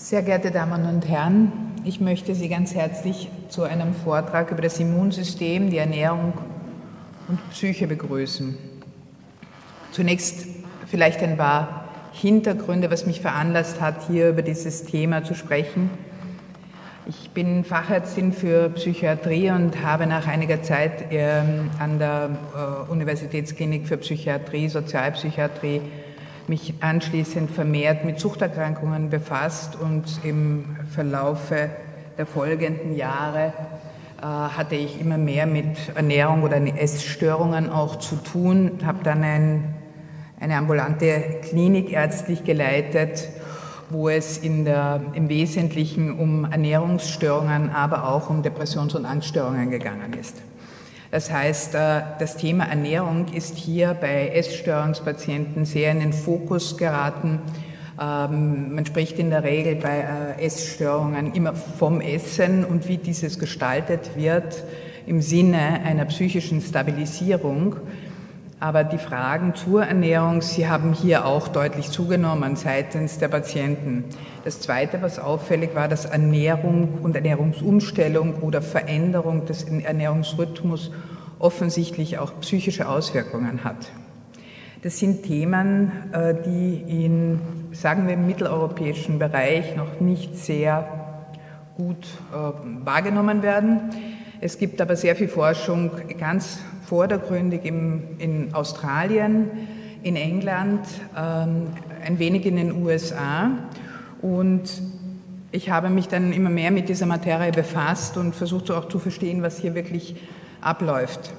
Sehr geehrte Damen und Herren, ich möchte Sie ganz herzlich zu einem Vortrag über das Immunsystem, die Ernährung und Psyche begrüßen. Zunächst vielleicht ein paar Hintergründe, was mich veranlasst hat, hier über dieses Thema zu sprechen. Ich bin Fachärztin für Psychiatrie und habe nach einiger Zeit an der Universitätsklinik für Psychiatrie, Sozialpsychiatrie mich anschließend vermehrt mit Suchterkrankungen befasst und im Verlaufe der folgenden Jahre hatte ich immer mehr mit Ernährung oder Essstörungen auch zu tun, habe dann eine ambulante Klinik ärztlich geleitet, wo es im Wesentlichen um Ernährungsstörungen, aber auch um Depressions- und Angststörungen gegangen ist. Das heißt, das Thema Ernährung ist hier bei Essstörungspatienten sehr in den Fokus geraten. Man spricht in der Regel bei Essstörungen immer vom Essen und wie dieses gestaltet wird im Sinne einer psychischen Stabilisierung. Aber die Fragen zur Ernährung, sie haben hier auch deutlich zugenommen seitens der Patienten. Das Zweite, was auffällig war, dass Ernährung und Ernährungsumstellung oder Veränderung des Ernährungsrhythmus offensichtlich auch psychische Auswirkungen hat. Das sind Themen, die sagen wir, im mitteleuropäischen Bereich noch nicht sehr gut wahrgenommen werden. Es gibt aber sehr viel Forschung, ganz vordergründig in Australien, in England, ein wenig in den USA. Und ich habe mich dann immer mehr mit dieser Materie befasst und versucht so auch zu verstehen, was hier wirklich abläuft.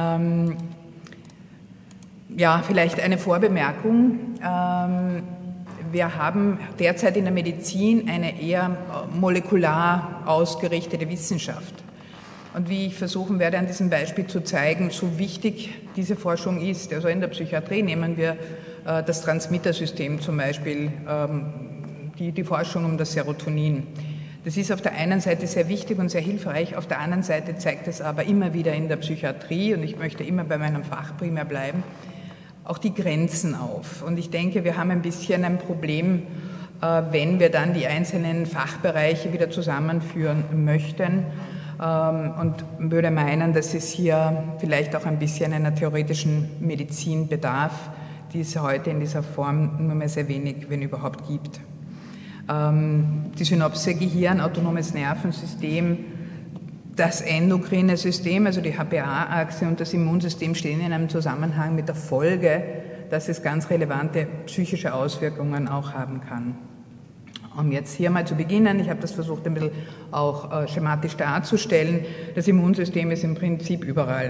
Ja, vielleicht eine Vorbemerkung. Wir haben derzeit in der Medizin eine eher molekular ausgerichtete Wissenschaft. Und wie ich versuchen werde, an diesem Beispiel zu zeigen, so wichtig diese Forschung ist. Also in der Psychiatrie nehmen wir das Transmittersystem zum Beispiel, die Forschung um das Serotonin. Das ist auf der einen Seite sehr wichtig und sehr hilfreich, auf der anderen Seite zeigt es aber immer wieder in der Psychiatrie, und ich möchte immer bei meinem Fach primär bleiben, auch die Grenzen auf. Und ich denke, wir haben ein bisschen ein Problem, wenn wir dann die einzelnen Fachbereiche wieder zusammenführen möchten. Und würde meinen, dass es hier vielleicht auch ein bisschen einer theoretischen Medizin bedarf, die es heute in dieser Form nur mehr sehr wenig, wenn überhaupt, gibt. Die Synapse, Gehirn, autonomes Nervensystem, das endokrine System, also die HPA-Achse und das Immunsystem stehen in einem Zusammenhang mit der Folge, dass es ganz relevante psychische Auswirkungen auch haben kann. Um jetzt hier mal zu beginnen, ich habe das versucht ein bisschen auch schematisch darzustellen, das Immunsystem ist im Prinzip überall.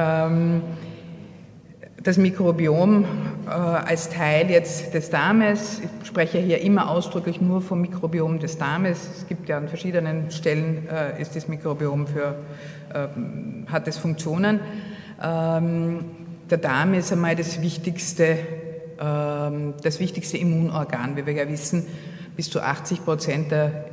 Das Mikrobiom als Teil jetzt des Darmes, ich spreche hier immer ausdrücklich nur vom Mikrobiom des Darmes, es gibt ja an verschiedenen Stellen, ist das Mikrobiom hat es Funktionen. Der Darm ist einmal das wichtigste Immunorgan, wie wir ja wissen. Bis zu 80%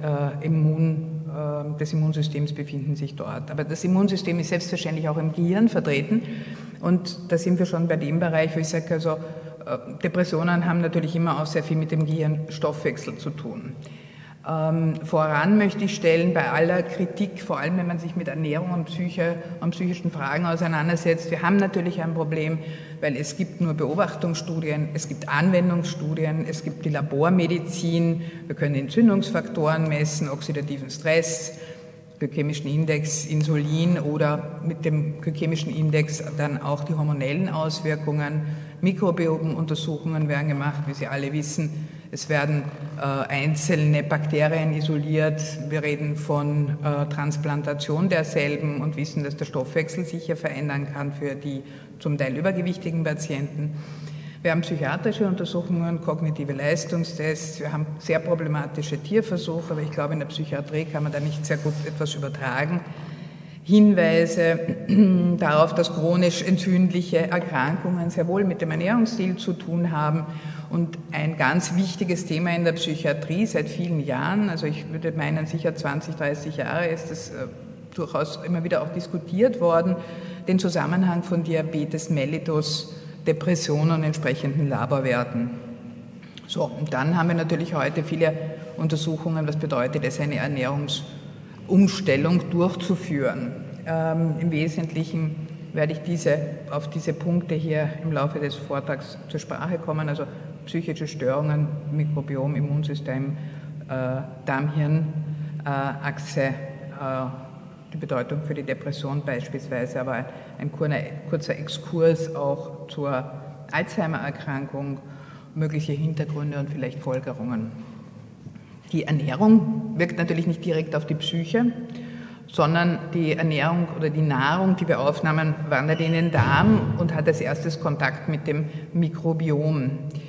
des Immunsystems befinden sich dort. Aber das Immunsystem ist selbstverständlich auch im Gehirn vertreten. Und da sind wir schon bei dem Bereich, wo ich sage, also Depressionen haben natürlich immer auch sehr viel mit dem Gehirnstoffwechsel zu tun. Voran möchte ich stellen, bei aller Kritik, vor allem wenn man sich mit Ernährung und psychischen Fragen auseinandersetzt, wir haben natürlich ein Problem, weil es gibt nur Beobachtungsstudien, es gibt Anwendungsstudien, es gibt die Labormedizin, wir können Entzündungsfaktoren messen, oxidativen Stress, glykämischen Index, Insulin oder mit dem glykämischen Index dann auch die hormonellen Auswirkungen. Mikrobiomuntersuchungen werden gemacht, wie Sie alle wissen. Es werden einzelne Bakterien isoliert. Wir reden von Transplantation derselben und wissen, dass der Stoffwechsel sich hier verändern kann für die zum Teil übergewichtigen Patienten. Wir haben psychiatrische Untersuchungen, kognitive Leistungstests. Wir haben sehr problematische Tierversuche, aber ich glaube, in der Psychiatrie kann man da nicht sehr gut etwas übertragen. Hinweise darauf, dass chronisch entzündliche Erkrankungen sehr wohl mit dem Ernährungsstil zu tun haben. Und ein ganz wichtiges Thema in der Psychiatrie seit vielen Jahren, also ich würde meinen, sicher 20, 30 Jahre ist es durchaus immer wieder auch diskutiert worden, den Zusammenhang von Diabetes mellitus, Depressionen und entsprechenden Laborwerten. So, und dann haben wir natürlich heute viele Untersuchungen, was bedeutet es, eine Ernährungsumstellung durchzuführen. Im Wesentlichen werde ich auf diese Punkte hier im Laufe des Vortrags zur Sprache kommen, also psychische Störungen, Mikrobiom, Immunsystem, Darm-Hirn-Achse, die Bedeutung für die Depression beispielsweise, aber ein kurzer Exkurs auch zur Alzheimer-Erkrankung, mögliche Hintergründe und vielleicht Folgerungen. Die Ernährung wirkt natürlich nicht direkt auf die Psyche, sondern die Ernährung oder die Nahrung, die wir aufnehmen, wandert in den Darm und hat als erstes Kontakt mit dem Mikrobiom.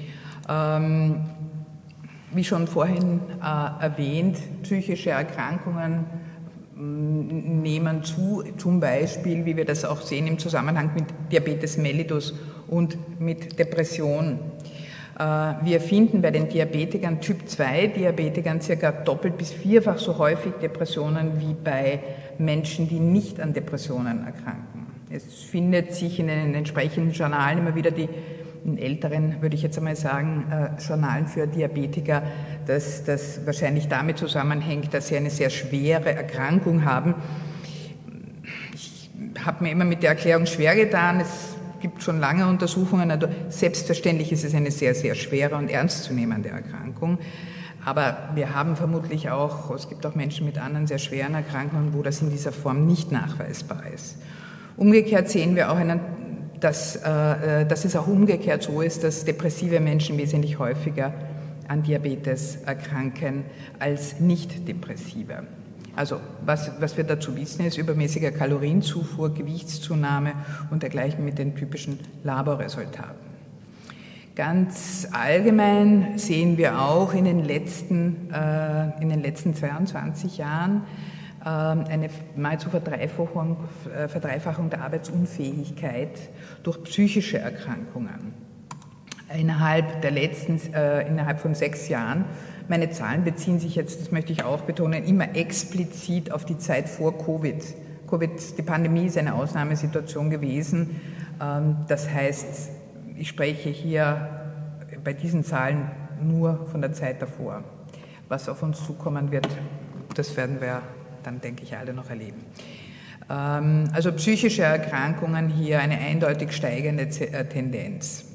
Wie schon vorhin erwähnt, psychische Erkrankungen nehmen zu, zum Beispiel, wie wir das auch sehen im Zusammenhang mit Diabetes mellitus und mit Depression. Wir finden bei den Diabetikern, Typ-2-Diabetikern, circa doppelt bis vierfach so häufig Depressionen wie bei Menschen, die nicht an Depressionen erkranken. Es findet sich in den entsprechenden Journalen immer wieder in älteren, würde ich jetzt einmal sagen, Journalen für Diabetiker, dass das wahrscheinlich damit zusammenhängt, dass sie eine sehr schwere Erkrankung haben. Ich habe mir immer mit der Erklärung schwer getan. Es gibt schon lange Untersuchungen, also selbstverständlich ist es eine sehr, sehr schwere und ernstzunehmende Erkrankung. Aber wir haben vermutlich auch, es gibt auch Menschen mit anderen sehr schweren Erkrankungen, wo das in dieser Form nicht nachweisbar ist. Umgekehrt sehen wir auch dass es auch umgekehrt so ist, dass depressive Menschen wesentlich häufiger an Diabetes erkranken als nicht-depressive. Also was wir dazu wissen, ist übermäßiger Kalorienzufuhr, Gewichtszunahme und dergleichen mit den typischen Laborresultaten. Ganz allgemein sehen wir auch in den letzten 22 Jahren eine nahezu Verdreifachung der Arbeitsunfähigkeit durch psychische Erkrankungen. Innerhalb von 6 Jahren, meine Zahlen beziehen sich jetzt, das möchte ich auch betonen, immer explizit auf die Zeit vor Covid. Die Pandemie ist eine Ausnahmesituation gewesen. Das heißt, ich spreche hier bei diesen Zahlen nur von der Zeit davor. Was auf uns zukommen wird, das werden wir dann, denke ich, alle noch erleben. Also psychische Erkrankungen hier eine eindeutig steigende Tendenz.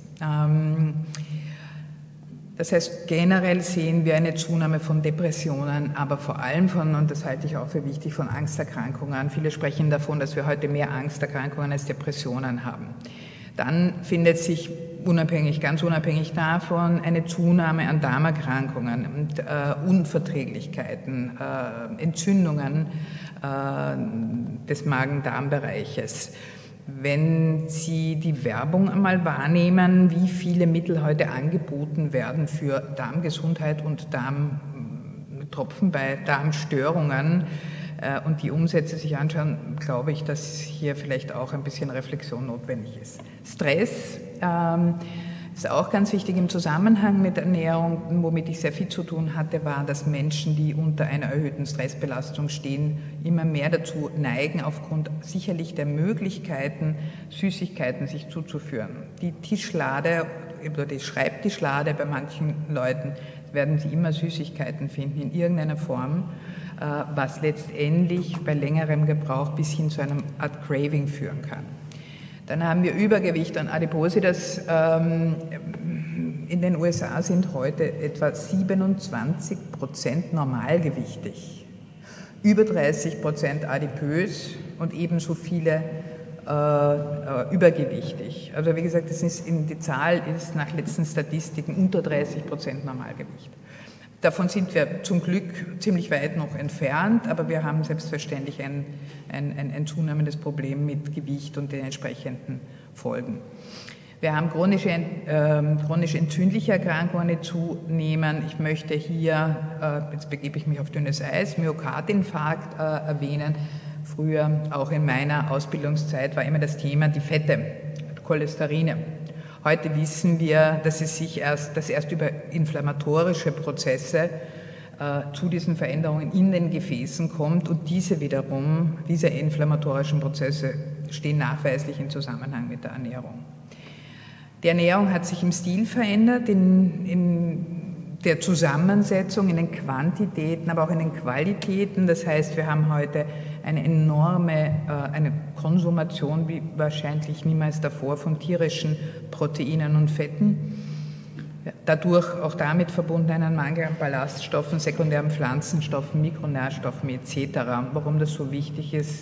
Das heißt, generell sehen wir eine Zunahme von Depressionen, aber vor allem und das halte ich auch für wichtig, von Angsterkrankungen. Viele sprechen davon, dass wir heute mehr Angsterkrankungen als Depressionen haben. Dann findet sich ganz unabhängig davon eine Zunahme an Darmerkrankungen und Unverträglichkeiten, Entzündungen des Magen-Darm-Bereiches. Wenn Sie die Werbung einmal wahrnehmen, wie viele Mittel heute angeboten werden für Darmgesundheit und Darmtropfen bei Darmstörungen und die Umsätze sich anschauen, glaube ich, dass hier vielleicht auch ein bisschen Reflexion notwendig ist. Stress ist auch ganz wichtig im Zusammenhang mit Ernährung. Womit ich sehr viel zu tun hatte, war, dass Menschen, die unter einer erhöhten Stressbelastung stehen, immer mehr dazu neigen, aufgrund sicherlich der Möglichkeiten, Süßigkeiten sich zuzuführen. Die Tischlade oder die Schreibtischlade bei manchen Leuten werden Sie immer Süßigkeiten finden in irgendeiner Form, was letztendlich bei längerem Gebrauch bis hin zu einer Art Craving führen kann. Dann haben wir Übergewicht und Adipositas. In den USA sind heute etwa 27% normalgewichtig, über 30% adipös und ebenso viele übergewichtig. Also wie gesagt, die Zahl ist nach letzten Statistiken unter 30% Normalgewicht. Davon sind wir zum Glück ziemlich weit noch entfernt, aber wir haben selbstverständlich ein zunehmendes Problem mit Gewicht und den entsprechenden Folgen. Wir haben chronisch entzündliche Erkrankungen, die zunehmen. Ich möchte hier, jetzt begebe ich mich auf dünnes Eis, Myokardinfarkt erwähnen. Früher, auch in meiner Ausbildungszeit, war immer das Thema die Fette, Cholesterine. Heute wissen wir, dass erst über inflammatorische Prozesse zu diesen Veränderungen in den Gefäßen kommt und diese inflammatorischen Prozesse stehen nachweislich im Zusammenhang mit der Ernährung. Die Ernährung hat sich im Stil verändert. In der Zusammensetzung in den Quantitäten, aber auch in den Qualitäten. Das heißt, wir haben heute eine enorme eine Konsumation, wie wahrscheinlich niemals davor, von tierischen Proteinen und Fetten. Dadurch auch damit verbunden einen Mangel an Ballaststoffen, sekundären Pflanzenstoffen, Mikronährstoffen etc. Warum das so wichtig ist,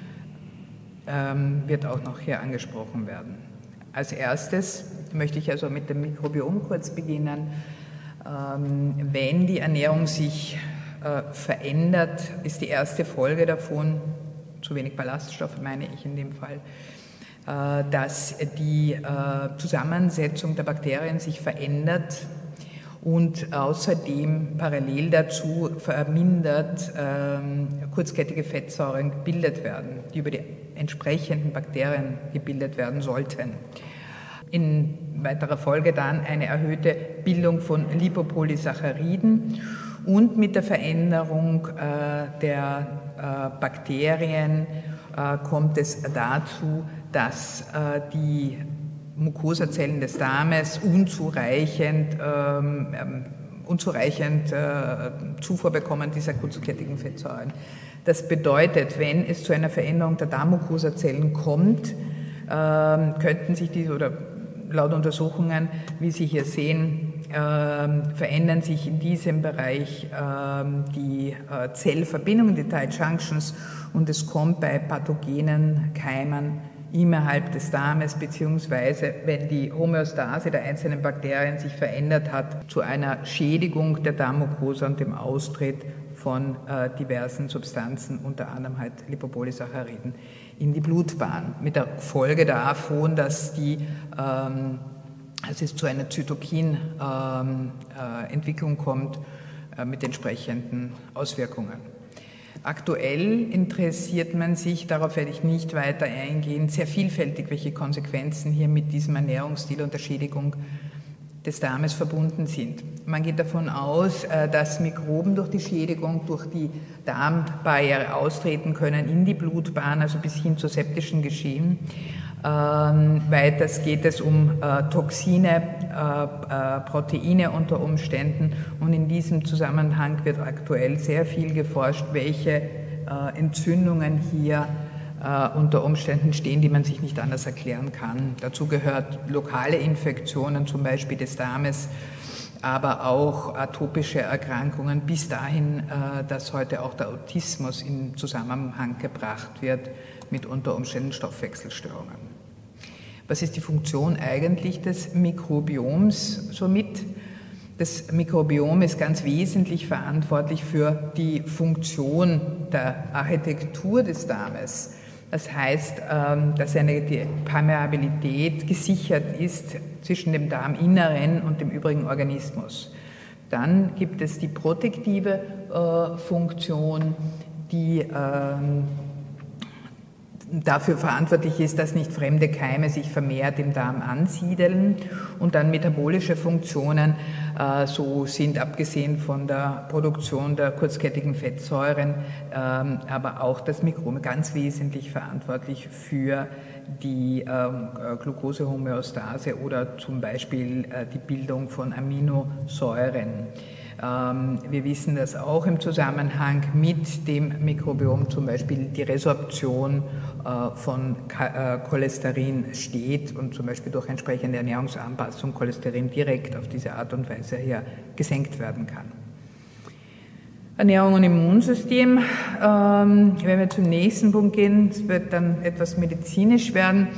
wird auch noch hier angesprochen werden. Als erstes möchte ich also mit dem Mikrobiom kurz beginnen. Wenn die Ernährung sich verändert, ist die erste Folge davon, zu wenig Ballaststoffe meine ich in dem Fall, dass die Zusammensetzung der Bakterien sich verändert und außerdem parallel dazu vermindert kurzkettige Fettsäuren gebildet werden, die über die entsprechenden Bakterien gebildet werden sollten. In weiterer Folge dann eine erhöhte Bildung von Lipopolysacchariden und mit der Veränderung der Bakterien kommt es dazu, dass die Mukosazellen des Darmes unzureichend Zufuhr bekommen dieser kurzkettigen Fettsäuren. Das bedeutet, wenn es zu einer Veränderung der Darmmukosazellen kommt, könnten sich diese, oder laut Untersuchungen, wie Sie hier sehen, verändern sich in diesem Bereich die Zellverbindungen, die Tight Junctions, und es kommt bei pathogenen Keimen innerhalb des Darmes, beziehungsweise wenn die Homöostase der einzelnen Bakterien sich verändert hat, zu einer Schädigung der Darmmucosa und dem Austritt von diversen Substanzen, unter anderem halt Lipopolysacchariden, in die Blutbahn. Mit der Folge davon, dass es zu einer Zytokin-Entwicklung kommt mit entsprechenden Auswirkungen. Aktuell interessiert man sich, darauf werde ich nicht weiter eingehen, sehr vielfältig, welche Konsequenzen hier mit diesem Ernährungsstil und der Schädigung des Darmes verbunden sind. Man geht davon aus, dass Mikroben durch die Schädigung, durch die Darmbarriere austreten können in die Blutbahn, also bis hin zu septischen Geschehen. Weiters geht es um Toxine, Proteine unter Umständen, und in diesem Zusammenhang wird aktuell sehr viel geforscht, welche Entzündungen hier unter Umständen stehen, die man sich nicht anders erklären kann. Dazu gehört lokale Infektionen, zum Beispiel des Darmes, aber auch atopische Erkrankungen, bis dahin, dass heute auch der Autismus in Zusammenhang gebracht wird mit unter Umständen Stoffwechselstörungen. Was ist die Funktion eigentlich des Mikrobioms somit? Das Mikrobiom ist ganz wesentlich verantwortlich für die Funktion der Architektur des Darmes. Das heißt, dass die Permeabilität gesichert ist zwischen dem Darminneren und dem übrigen Organismus. Dann gibt es die protektive Funktion, die dafür verantwortlich ist, dass nicht fremde Keime sich vermehrt im Darm ansiedeln, und dann metabolische Funktionen, so sind abgesehen von der Produktion der kurzkettigen Fettsäuren, aber auch das Mikrobiom ganz wesentlich verantwortlich für die Glukosehomöostase oder zum Beispiel die Bildung von Aminosäuren. Wir wissen, dass auch im Zusammenhang mit dem Mikrobiom zum Beispiel die Resorption von Cholesterin steht und zum Beispiel durch entsprechende Ernährungsanpassung Cholesterin direkt auf diese Art und Weise hier gesenkt werden kann. Ernährung und Immunsystem. Wenn wir zum nächsten Punkt gehen, es wird dann etwas medizinisch werden.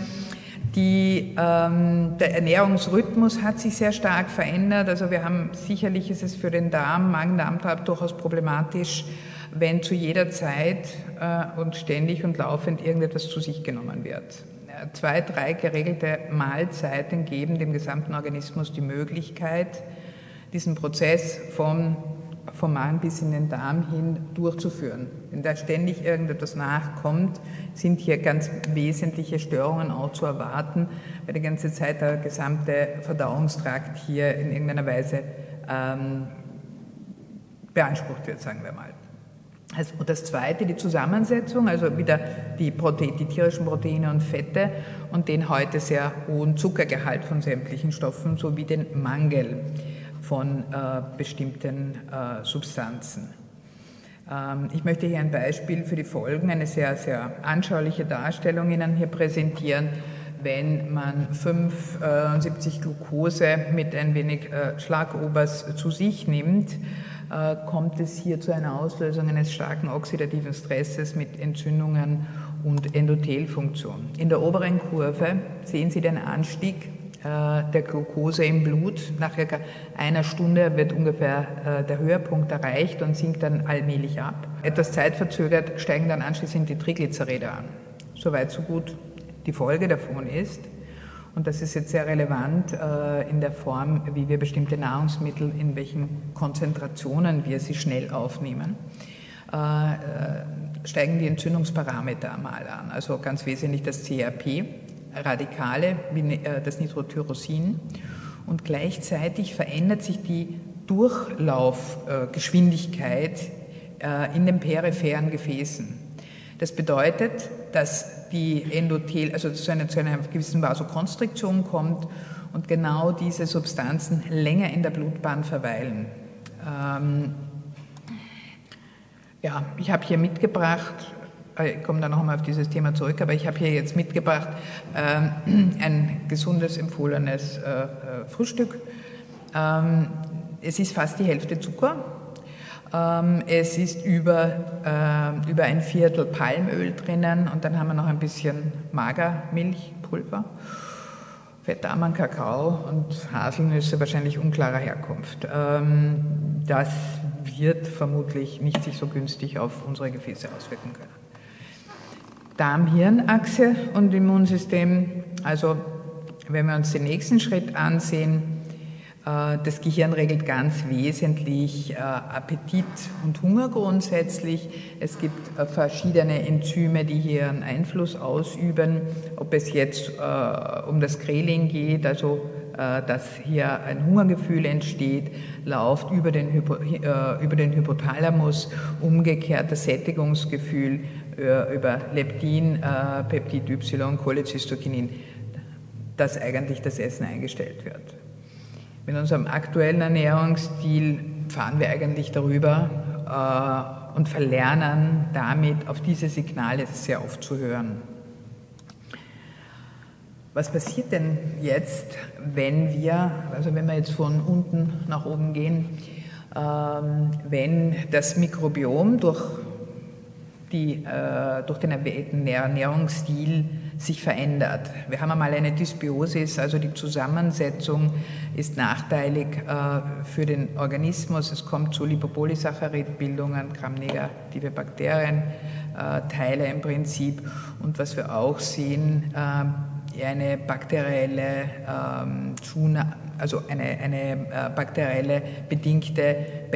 Der Ernährungsrhythmus hat sich sehr stark verändert. Also wir haben, sicherlich ist es für den Darm, Magen-Darm-Trakt durchaus problematisch, wenn zu jeder Zeit und ständig und laufend irgendetwas zu sich genommen wird. 2, 3 geregelte Mahlzeiten geben dem gesamten Organismus die Möglichkeit, diesen Prozess vom Magen bis in den Darm hin durchzuführen. Wenn da ständig irgendetwas nachkommt, sind hier ganz wesentliche Störungen auch zu erwarten, weil die ganze Zeit der gesamte Verdauungstrakt hier in irgendeiner Weise beansprucht wird, sagen wir mal. Und das Zweite, die Zusammensetzung, also wieder die tierischen Proteine und Fette und den heute sehr hohen Zuckergehalt von sämtlichen Stoffen sowie den Mangel. von bestimmten Substanzen. Ich möchte hier ein Beispiel für die Folgen, eine sehr, sehr anschauliche Darstellung Ihnen hier präsentieren. Wenn man 75 Glucose mit ein wenig Schlagobers zu sich nimmt, kommt es hier zu einer Auslösung eines starken oxidativen Stresses mit Entzündungen und Endothelfunktion. In der oberen Kurve sehen Sie den Anstieg der Glucose im Blut. Nach circa einer Stunde wird ungefähr der Höhepunkt erreicht und sinkt dann allmählich ab. Etwas zeitverzögert steigen dann anschließend die Triglyceride an. Soweit, so gut. Die Folge davon ist, und das ist jetzt sehr relevant in der Form, wie wir bestimmte Nahrungsmittel, in welchen Konzentrationen wir sie schnell aufnehmen, steigen die Entzündungsparameter einmal an. Also ganz wesentlich das CRP, Radikale wie das Nitrotyrosin, und gleichzeitig verändert sich die Durchlaufgeschwindigkeit in den peripheren Gefäßen. Das bedeutet, dass die also zu einer gewissen Vasokonstriktion kommt und genau diese Substanzen länger in der Blutbahn verweilen. Ja, ich habe hier mitgebracht, ich komme dann noch einmal auf dieses Thema zurück, aber ich habe hier jetzt mitgebracht ein gesundes, empfohlenes Frühstück. Es ist fast die Hälfte Zucker. Es ist über ein Viertel Palmöl drinnen und dann haben wir noch ein bisschen Magermilchpulver, fettarmen Kakao und Haselnüsse, wahrscheinlich unklarer Herkunft. Das wird vermutlich nicht sich so günstig auf unsere Gefäße auswirken können. Darm-Hirn-Achse und Immunsystem, also wenn wir uns den nächsten Schritt ansehen, das Gehirn regelt ganz wesentlich Appetit und Hunger grundsätzlich. Es gibt verschiedene Enzyme, die hier einen Einfluss ausüben, ob es jetzt um das Ghrelin geht, also dass hier ein Hungergefühl entsteht, läuft über den Hypothalamus, umgekehrt das Sättigungsgefühl über Leptin, Peptid Y, Cholecystokinin, dass eigentlich das Essen eingestellt wird. Mit unserem aktuellen Ernährungsstil fahren wir eigentlich darüber und verlernen damit, auf diese Signale sehr oft zu hören. Was passiert denn jetzt, wenn wir jetzt von unten nach oben gehen, wenn das Mikrobiom durch den erwählten Ernährungsstil sich verändert? Wir haben einmal eine Dysbiosis, also die Zusammensetzung ist nachteilig für den Organismus. Es kommt zu Lipopolysaccharidbildungen, gramnegative Bakterienteile im Prinzip. Und was wir auch sehen, eine bakterielle bakterielle bedingte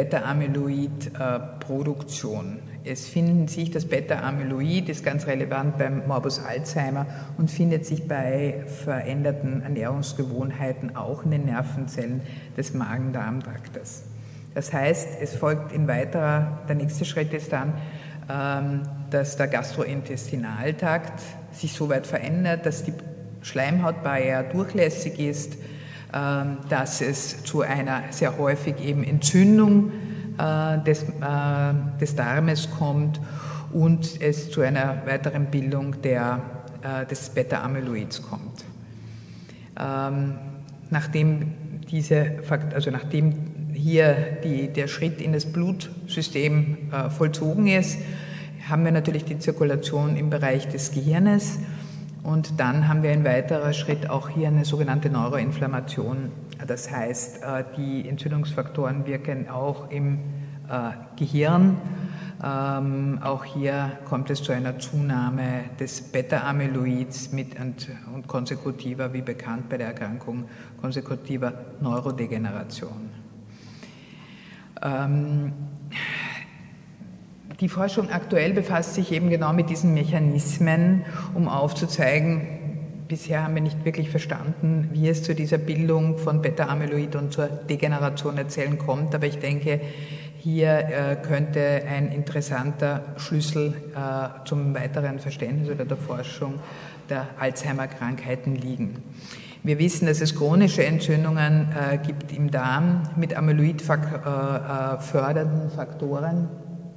Beta-Amyloid-Produktion. Es finden sich, das Beta-Amyloid ist ganz relevant beim Morbus Alzheimer und findet sich bei veränderten Ernährungsgewohnheiten auch in den Nervenzellen des Magen-Darm-Traktes. Das heißt, es folgt der nächste Schritt ist dann, dass der Gastrointestinaltrakt sich so weit verändert, dass die Schleimhautbarriere durchlässig ist, dass es zu einer sehr häufig eben Entzündung des Darmes kommt und es zu einer weiteren Bildung des Beta-Amyloids kommt. Nachdem hier der Schritt in das Blutsystem vollzogen ist, haben wir natürlich die Zirkulation im Bereich des Gehirnes und dann haben wir ein weiterer Schritt auch hier eine sogenannte Neuroinflammation. Das heißt, die Entzündungsfaktoren wirken auch im Gehirn. Auch hier kommt es zu einer Zunahme des Beta-Amyloids und konsekutiver, wie bekannt bei der Erkrankung, konsekutiver Neurodegeneration. Die Forschung aktuell befasst sich eben genau mit diesen Mechanismen, um aufzuzeigen, bisher haben wir nicht wirklich verstanden, wie es zu dieser Bildung von Beta-Amyloid und zur Degeneration der Zellen kommt. Aber ich denke, hier könnte ein interessanter Schlüssel zum weiteren Verständnis oder der Forschung der Alzheimer-Krankheiten liegen. Wir wissen, dass es chronische Entzündungen gibt im Darm mit Amyloid fördernden Faktoren.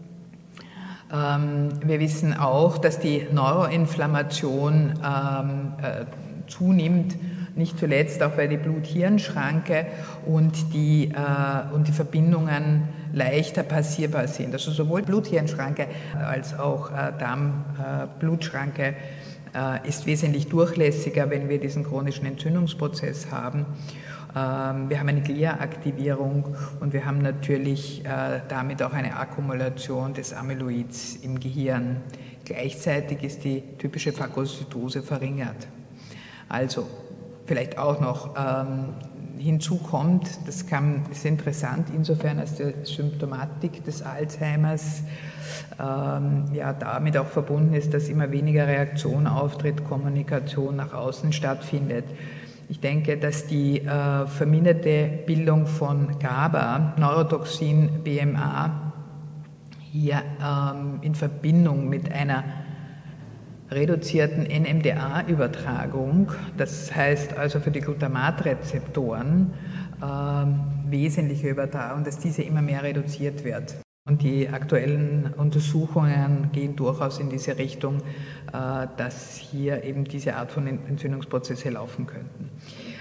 Wir wissen auch, dass die Neuroinflammation zunimmt, nicht zuletzt auch weil die Blut-Hirn-Schranke und die Verbindungen leichter passierbar sind. Also sowohl Blut-Hirn-Schranke als auch Darm-Blutschranke ist wesentlich durchlässiger, wenn wir diesen chronischen Entzündungsprozess haben. Wir haben eine Glia-Aktivierung und wir haben natürlich damit auch eine Akkumulation des Amyloids im Gehirn. Gleichzeitig ist die typische Phagozytose verringert. Also vielleicht auch noch hinzu kommt, das ist interessant insofern, als die Symptomatik des Alzheimers damit auch verbunden ist, dass immer weniger Reaktion auftritt, Kommunikation nach außen stattfindet. Ich denke, dass die verminderte Bildung von GABA, Neurotoxin BMA, hier in Verbindung mit einer reduzierten NMDA-Übertragung, das heißt also für die Glutamatrezeptoren, wesentliche Übertragung, dass diese immer mehr reduziert wird. Und die aktuellen Untersuchungen gehen durchaus in diese Richtung, dass hier eben diese Art von Entzündungsprozesse laufen könnten.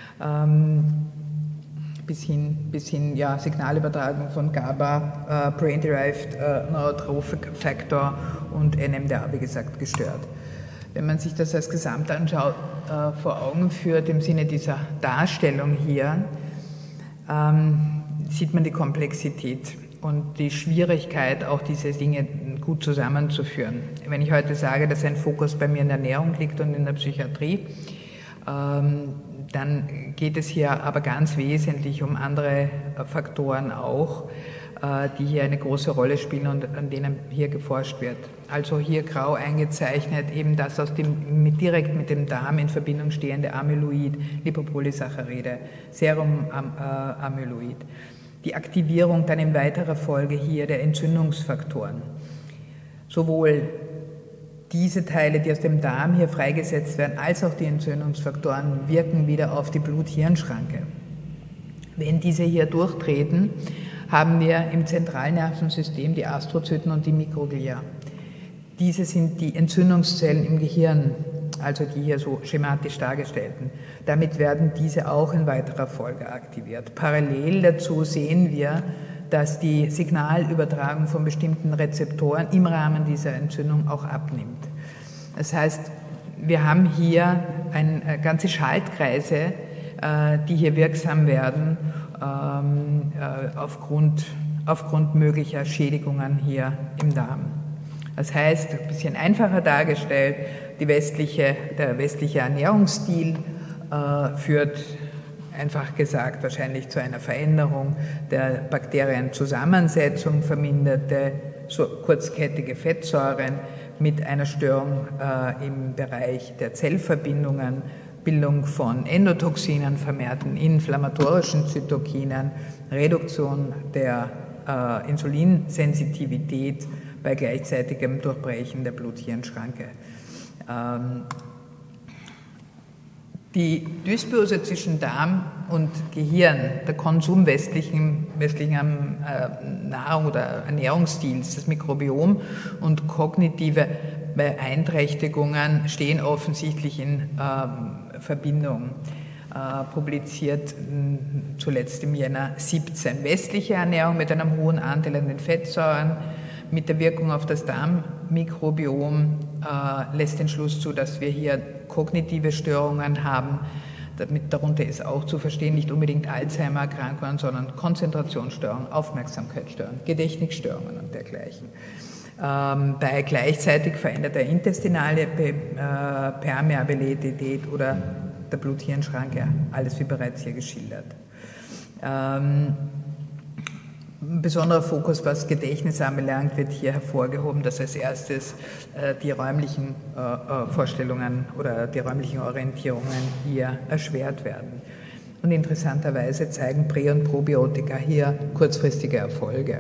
Bis hin Signalübertragung von GABA, Brain-Derived Neurotrophic Factor und NMDA, wie gesagt, gestört. Wenn man sich das als Gesamt anschaut, vor Augen führt, im Sinne dieser Darstellung hier, sieht man die Komplexität und die Schwierigkeit, auch diese Dinge gut zusammenzuführen. Wenn ich heute sage, dass ein Fokus bei mir in der Ernährung liegt und in der Psychiatrie, dann geht es hier aber ganz wesentlich um andere Faktoren auch, die hier eine große Rolle spielen und an denen hier geforscht wird. Also hier grau eingezeichnet eben das aus dem direkt mit dem Darm in Verbindung stehende Amyloid, Lipopolysaccharide, Serum-Amyloid. Die Aktivierung dann in weiterer Folge hier der Entzündungsfaktoren. Sowohl diese Teile, die aus dem Darm hier freigesetzt werden, als auch die Entzündungsfaktoren wirken wieder auf die Blut-Hirn-Schranke. Wenn diese hier durchtreten, haben wir im Zentralnervensystem die Astrozyten und die Mikroglia. Diese sind die Entzündungszellen im Gehirn, also die hier so schematisch dargestellten. Damit werden diese auch in weiterer Folge aktiviert. Parallel dazu sehen wir, dass die Signalübertragung von bestimmten Rezeptoren im Rahmen dieser Entzündung auch abnimmt. Das heißt, wir haben hier ganze Schaltkreise, die hier wirksam werden, aufgrund möglicher Schädigungen hier im Darm. Das heißt, ein bisschen einfacher dargestellt, der westliche Ernährungsstil führt, einfach gesagt, wahrscheinlich zu einer Veränderung der Bakterienzusammensetzung, verminderte kurzkettige Fettsäuren mit einer Störung im Bereich der Zellverbindungen, Bildung von Endotoxinen, vermehrten inflammatorischen Zytokinen, Reduktion der Insulinsensitivität bei gleichzeitigem Durchbrechen der Blut-Hirn-Schranke. Die Dysbiose zwischen Darm und Gehirn, der Konsum westlichen Nahrung oder Ernährungsstils, das Mikrobiom und kognitive Beeinträchtigungen stehen offensichtlich in Verbindung. Publiziert zuletzt im Jänner 17. Westliche Ernährung mit einem hohen Anteil an den Fettsäuren, mit der Wirkung auf das Darmmikrobiom lässt den Schluss zu, dass wir hier kognitive Störungen haben. Darunter ist auch zu verstehen, nicht unbedingt Alzheimer-Erkrankungen, sondern Konzentrationsstörungen, Aufmerksamkeitsstörungen, Gedächtnisstörungen und dergleichen. Bei gleichzeitig veränderter intestinale Permeabilität oder der Blut-Hirn-Schranke, alles wie bereits hier geschildert. Ein besonderer Fokus, was Gedächtnis anbelangt, wird hier hervorgehoben, dass als erstes die räumlichen Vorstellungen oder die räumlichen Orientierungen hier erschwert werden. Und interessanterweise zeigen Prä- und Probiotika hier kurzfristige Erfolge.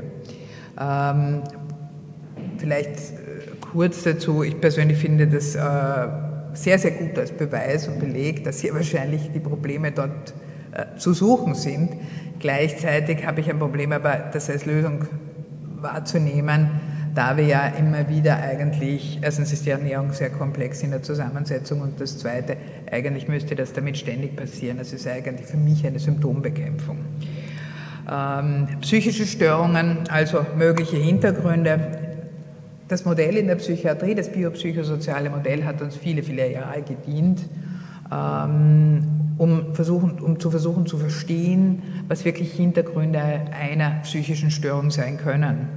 Vielleicht kurz dazu, ich persönlich finde das sehr, sehr gut als Beweis und Beleg, dass hier wahrscheinlich die Probleme dort zu suchen sind. Gleichzeitig habe ich ein Problem, aber das als Lösung wahrzunehmen, da wir ja immer wieder eigentlich, erstens ist die Ernährung sehr komplex in der Zusammensetzung und das Zweite, eigentlich müsste das damit ständig passieren. Das ist eigentlich für mich eine Symptombekämpfung. Psychische Störungen, also mögliche Hintergründe. Das Modell in der Psychiatrie, das biopsychosoziale Modell, hat uns viele, viele Jahre gedient, um zu versuchen zu verstehen, was wirklich Hintergründe einer psychischen Störung sein können.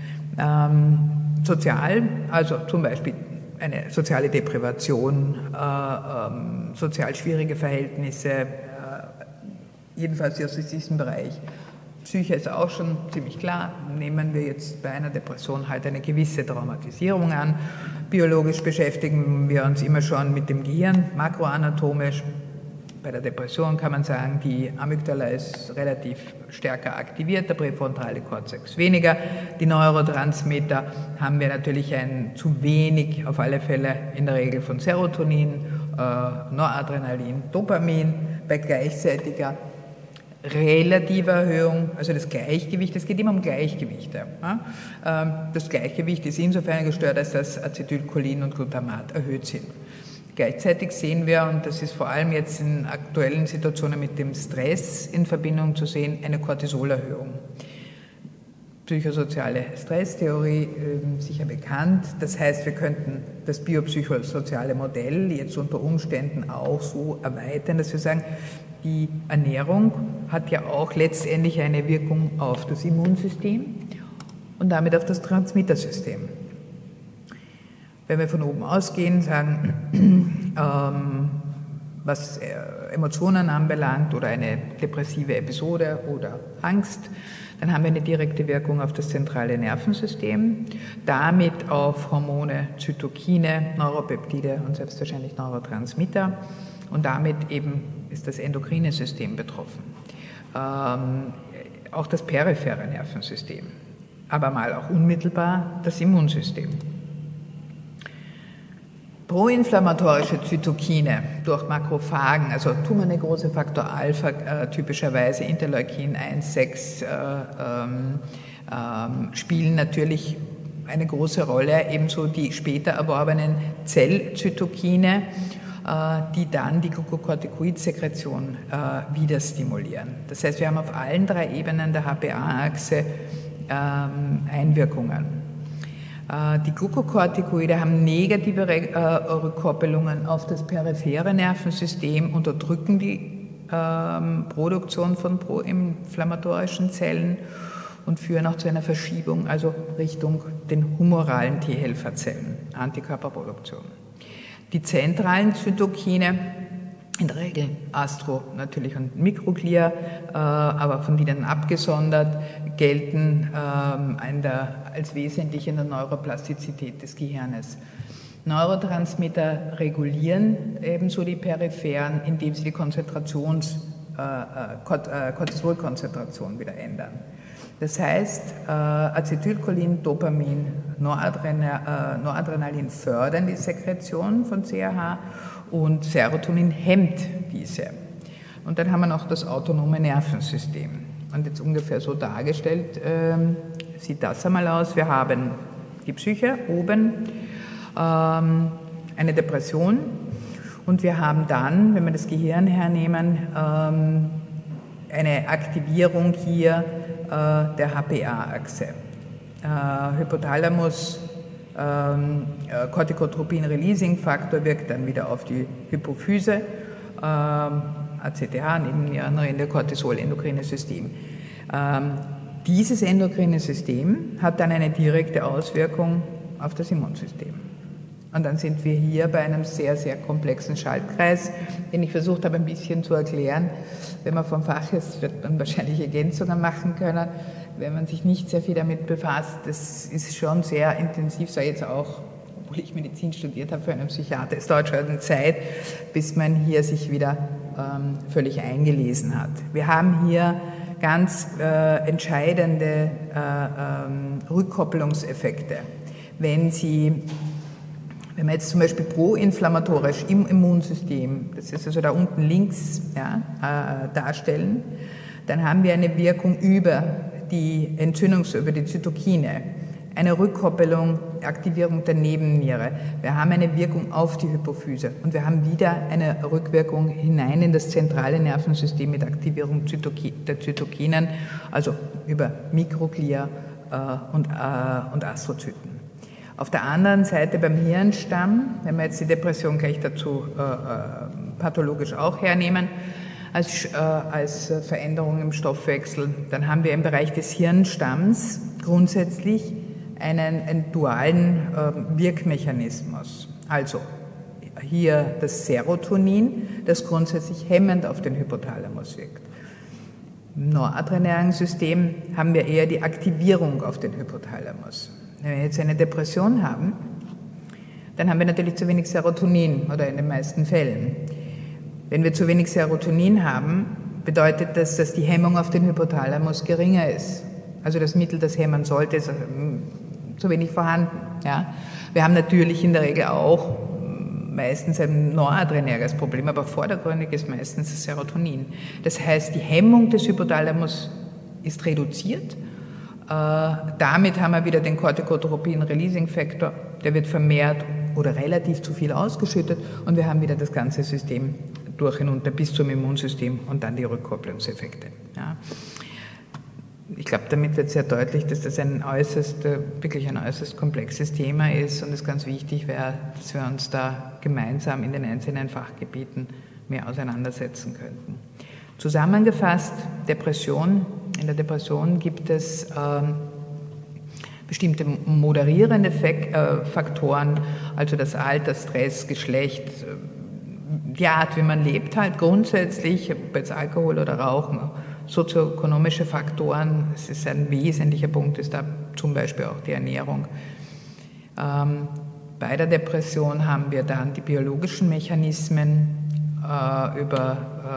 Sozial, also zum Beispiel eine soziale Deprivation, sozial schwierige Verhältnisse, jedenfalls aus diesem Bereich. Psyche ist auch schon ziemlich klar, nehmen wir jetzt bei einer Depression halt eine gewisse Traumatisierung an. Biologisch beschäftigen wir uns immer schon mit dem Gehirn, makroanatomisch. Bei der Depression kann man sagen, die Amygdala ist relativ stärker aktiviert, der präfrontale Kortex weniger. Die Neurotransmitter haben wir natürlich zu wenig, auf alle Fälle in der Regel von Serotonin, Noradrenalin, Dopamin. Bei gleichzeitiger relativer Erhöhung, also das Gleichgewicht, es geht immer um Gleichgewichte. Das Gleichgewicht ist insofern gestört, als dass Acetylcholin und Glutamat erhöht sind. Gleichzeitig sehen wir, und das ist vor allem jetzt in aktuellen Situationen mit dem Stress in Verbindung zu sehen, eine Cortisolerhöhung. Psychosoziale Stresstheorie, sicher bekannt. Das heißt, wir könnten das biopsychosoziale Modell jetzt unter Umständen auch so erweitern, dass wir sagen, die Ernährung hat ja auch letztendlich eine Wirkung auf das Immunsystem und damit auf das Transmittersystem. Wenn wir von oben ausgehen, sagen, was Emotionen anbelangt oder eine depressive Episode oder Angst, dann haben wir eine direkte Wirkung auf das zentrale Nervensystem, damit auf Hormone, Zytokine, Neuropeptide und selbstverständlich Neurotransmitter und damit eben ist das endokrine System betroffen. Auch das periphere Nervensystem, aber mal auch unmittelbar das Immunsystem. Proinflammatorische Zytokine durch Makrophagen, also tumornekrose Faktor Alpha, typischerweise Interleukin 1,6, spielen natürlich eine große Rolle, ebenso die später erworbenen Zellzytokine, die dann die Glucocorticoid-Sekretion wieder stimulieren. Das heißt, wir haben auf allen drei Ebenen der HPA-Achse Einwirkungen. Die Glucocorticoide haben negative Rückkoppelungen auf das periphere Nervensystem, unterdrücken die Produktion von proinflammatorischen Zellen und führen auch zu einer Verschiebung, also Richtung den humoralen T-Helferzellen, Antikörperproduktion. Die zentralen Zytokine, in der Regel Astro natürlich und Mikroglia, aber von denen abgesondert, gelten als wesentlich in der Neuroplastizität des Gehirnes. Neurotransmitter regulieren ebenso die peripheren, indem sie die Cortisolkonzentration wieder ändern. Das heißt, Acetylcholin, Dopamin, Noradrenalin fördern die Sekretion von CAH und Serotonin hemmt diese. Und dann haben wir noch das autonome Nervensystem. Und jetzt ungefähr so dargestellt sieht das einmal aus. Wir haben die Psyche oben, eine Depression und wir haben dann, wenn wir das Gehirn hernehmen, eine Aktivierung hier der HPA-Achse. Hypothalamus, Corticotropin-Releasing-Faktor wirkt dann wieder auf die Hypophyse, ACTH, nebennierenrinde Cortisol-endokrines System. Dieses endokrine System hat dann eine direkte Auswirkung auf das Immunsystem. Und dann sind wir hier bei einem sehr, sehr komplexen Schaltkreis, den ich versucht habe, ein bisschen zu erklären. Wenn man vom Fach ist, wird man wahrscheinlich Ergänzungen machen können. Wenn man sich nicht sehr viel damit befasst, das ist schon sehr intensiv, sei jetzt auch, obwohl ich Medizin studiert habe, für einen Psychiater, es dauert schon eine Zeit, bis man hier sich wieder völlig eingelesen hat. Wir haben hier ganz entscheidende Rückkopplungseffekte. Wenn Sie Wenn wir jetzt zum Beispiel proinflammatorisch im Immunsystem, das ist also da unten links, darstellen, dann haben wir eine Wirkung über die über die Zytokine, eine Rückkoppelung, Aktivierung der Nebenniere. Wir haben eine Wirkung auf die Hypophyse und wir haben wieder eine Rückwirkung hinein in das zentrale Nervensystem mit Aktivierung der Zytokinen, also über Mikroglia und Astrozyten. Auf der anderen Seite beim Hirnstamm, wenn wir jetzt die Depression gleich dazu pathologisch auch hernehmen, als Veränderung im Stoffwechsel, dann haben wir im Bereich des Hirnstamms grundsätzlich einen dualen Wirkmechanismus. Also hier das Serotonin, das grundsätzlich hemmend auf den Hypothalamus wirkt. Im noradrenergen System haben wir eher die Aktivierung auf den Hypothalamus. Wenn wir jetzt eine Depression haben, dann haben wir natürlich zu wenig Serotonin oder in den meisten Fällen. Wenn wir zu wenig Serotonin haben, bedeutet das, dass die Hemmung auf den Hypothalamus geringer ist. Also das Mittel, das hemmen sollte, ist zu wenig vorhanden. Ja? Wir haben natürlich in der Regel auch meistens ein noradrenerges Problem, aber vordergründig ist meistens das Serotonin. Das heißt, die Hemmung des Hypothalamus ist reduziert. Damit haben wir wieder den Corticotropin-Releasing-Faktor, der wird vermehrt oder relativ zu viel ausgeschüttet und wir haben wieder das ganze System durch hinunter bis zum Immunsystem und dann die Rückkopplungseffekte. Ja. Ich glaube, damit wird sehr deutlich, dass das wirklich ein äußerst komplexes Thema ist und es ganz wichtig wäre, dass wir uns da gemeinsam in den einzelnen Fachgebieten mehr auseinandersetzen könnten. Zusammengefasst, Depression. In der Depression gibt es bestimmte moderierende Faktoren, also das Alter, Stress, Geschlecht, die Art, wie man lebt halt grundsätzlich, ob jetzt Alkohol oder Rauchen, sozioökonomische Faktoren, das ist ein wesentlicher Punkt, ist da zum Beispiel auch die Ernährung. Bei der Depression haben wir dann die biologischen Mechanismen über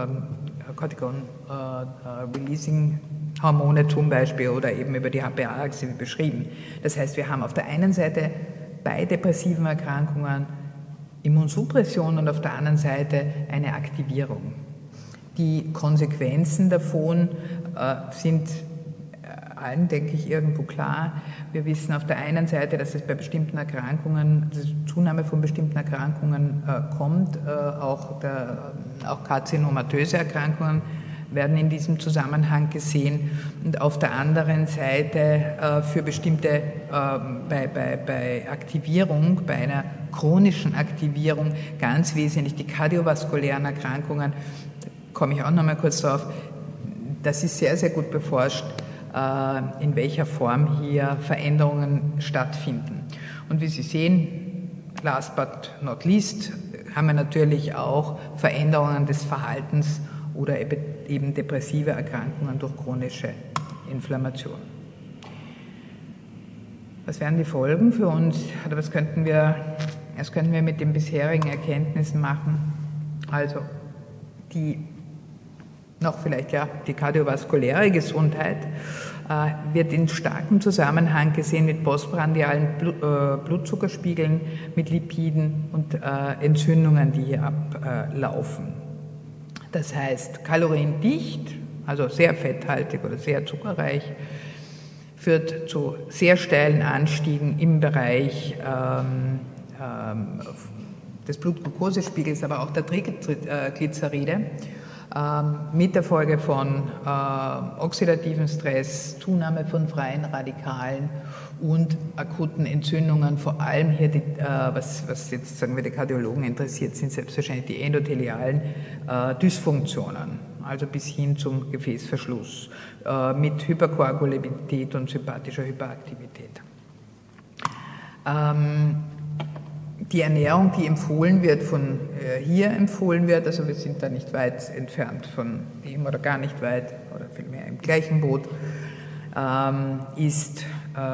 Cortisol-Releasing-Hormone zum Beispiel oder eben über die HPA-Achse wie beschrieben. Das heißt, wir haben auf der einen Seite bei depressiven Erkrankungen Immunsuppression und auf der anderen Seite eine Aktivierung. Die Konsequenzen davon sind allen, denke ich, irgendwo klar. Wir wissen auf der einen Seite, dass es bei bestimmten Erkrankungen, also Zunahme von bestimmten Erkrankungen kommt, auch karzinomatöse Erkrankungen werden in diesem Zusammenhang gesehen. Und auf der anderen Seite für bestimmte, bei Aktivierung, bei einer chronischen Aktivierung, ganz wesentlich die kardiovaskulären Erkrankungen, komme ich auch noch mal kurz drauf, das ist sehr, sehr gut beforscht, in welcher Form hier Veränderungen stattfinden. Und wie Sie sehen, last but not least, haben wir natürlich auch Veränderungen des Verhaltens oder eben depressive Erkrankungen durch chronische Inflammation. Was wären die Folgen für uns? Oder was könnten wir mit den bisherigen Erkenntnissen machen? Also die kardiovaskuläre Gesundheit wird in starkem Zusammenhang gesehen mit postprandialen Blutzuckerspiegeln, mit Lipiden und Entzündungen, die hier ablaufen. Das heißt, kaloriendicht, also sehr fetthaltig oder sehr zuckerreich, führt zu sehr steilen Anstiegen im Bereich des Blutglukosespiegels, aber auch der Triglyceride, mit der Folge von oxidativen Stress, Zunahme von freien Radikalen und akuten Entzündungen. Vor allem hier, was jetzt sagen wir die Kardiologen interessiert, sind selbstverständlich die endothelialen Dysfunktionen, also bis hin zum Gefäßverschluss mit Hyperkoagulabilität und sympathischer Hyperaktivität. Die Ernährung, die empfohlen wird, also wir sind da nicht weit entfernt von dem oder gar nicht weit oder vielmehr im gleichen Boot, ist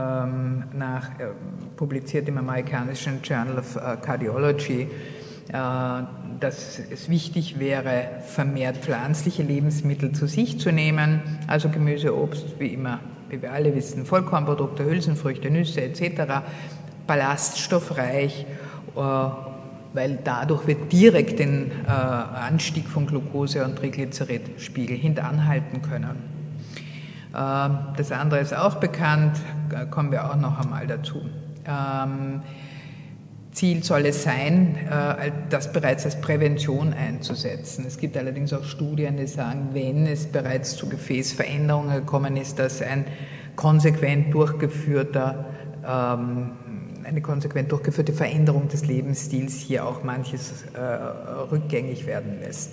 publiziert im amerikanischen Journal of Cardiology, dass es wichtig wäre, vermehrt pflanzliche Lebensmittel zu sich zu nehmen, also Gemüse, Obst, wie immer, wie wir alle wissen, Vollkornprodukte, Hülsenfrüchte, Nüsse etc., ballaststoffreich weil dadurch wird direkt den Anstieg von Glucose- und Triglyceridspiegel hintanhalten können. Das andere ist auch bekannt, kommen wir auch noch einmal dazu. Ziel soll es sein, das bereits als Prävention einzusetzen. Es gibt allerdings auch Studien, die sagen, wenn es bereits zu Gefäßveränderungen gekommen ist, dass eine konsequent durchgeführte Veränderung des Lebensstils hier auch manches rückgängig werden lässt.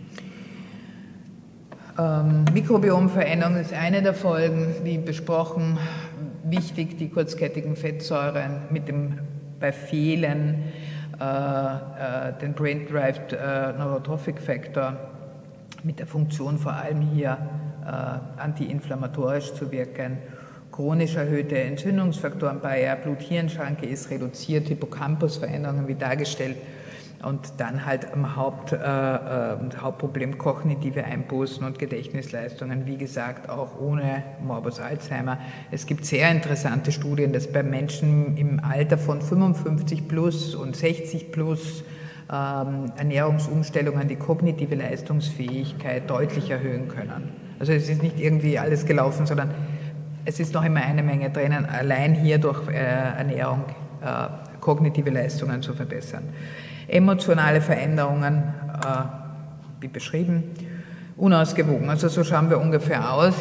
Mikrobiomveränderung ist eine der Folgen, wie besprochen. Wichtig, die kurzkettigen Fettsäuren bei Fehlen den Brain-Derived Neurotrophic Factor mit der Funktion vor allem hier antiinflammatorisch zu wirken. Chronisch erhöhte Entzündungsfaktoren bei Blut-Hirn-Schranke ist reduziert, Hippocampusveränderungen wie dargestellt. Und dann halt am Hauptproblem kognitive Einbußen und Gedächtnisleistungen, wie gesagt, auch ohne Morbus Alzheimer. Es gibt sehr interessante Studien, dass bei Menschen im Alter von 55 plus und 60 plus Ernährungsumstellungen die kognitive Leistungsfähigkeit deutlich erhöhen können. Also es ist nicht irgendwie alles gelaufen, sondern es ist noch immer eine Menge drinnen, allein hier durch Ernährung kognitive Leistungen zu verbessern. Emotionale Veränderungen, wie beschrieben, unausgewogen. Also so schauen wir ungefähr aus.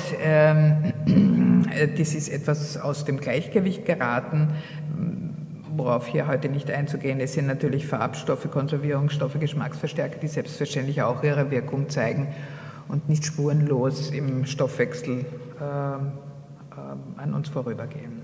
Das ist etwas aus dem Gleichgewicht geraten, worauf hier heute nicht einzugehen ist, sind natürlich Farbstoffe, Konservierungsstoffe, Geschmacksverstärker, die selbstverständlich auch ihre Wirkung zeigen und nicht spurenlos im Stoffwechsel an uns vorübergehen.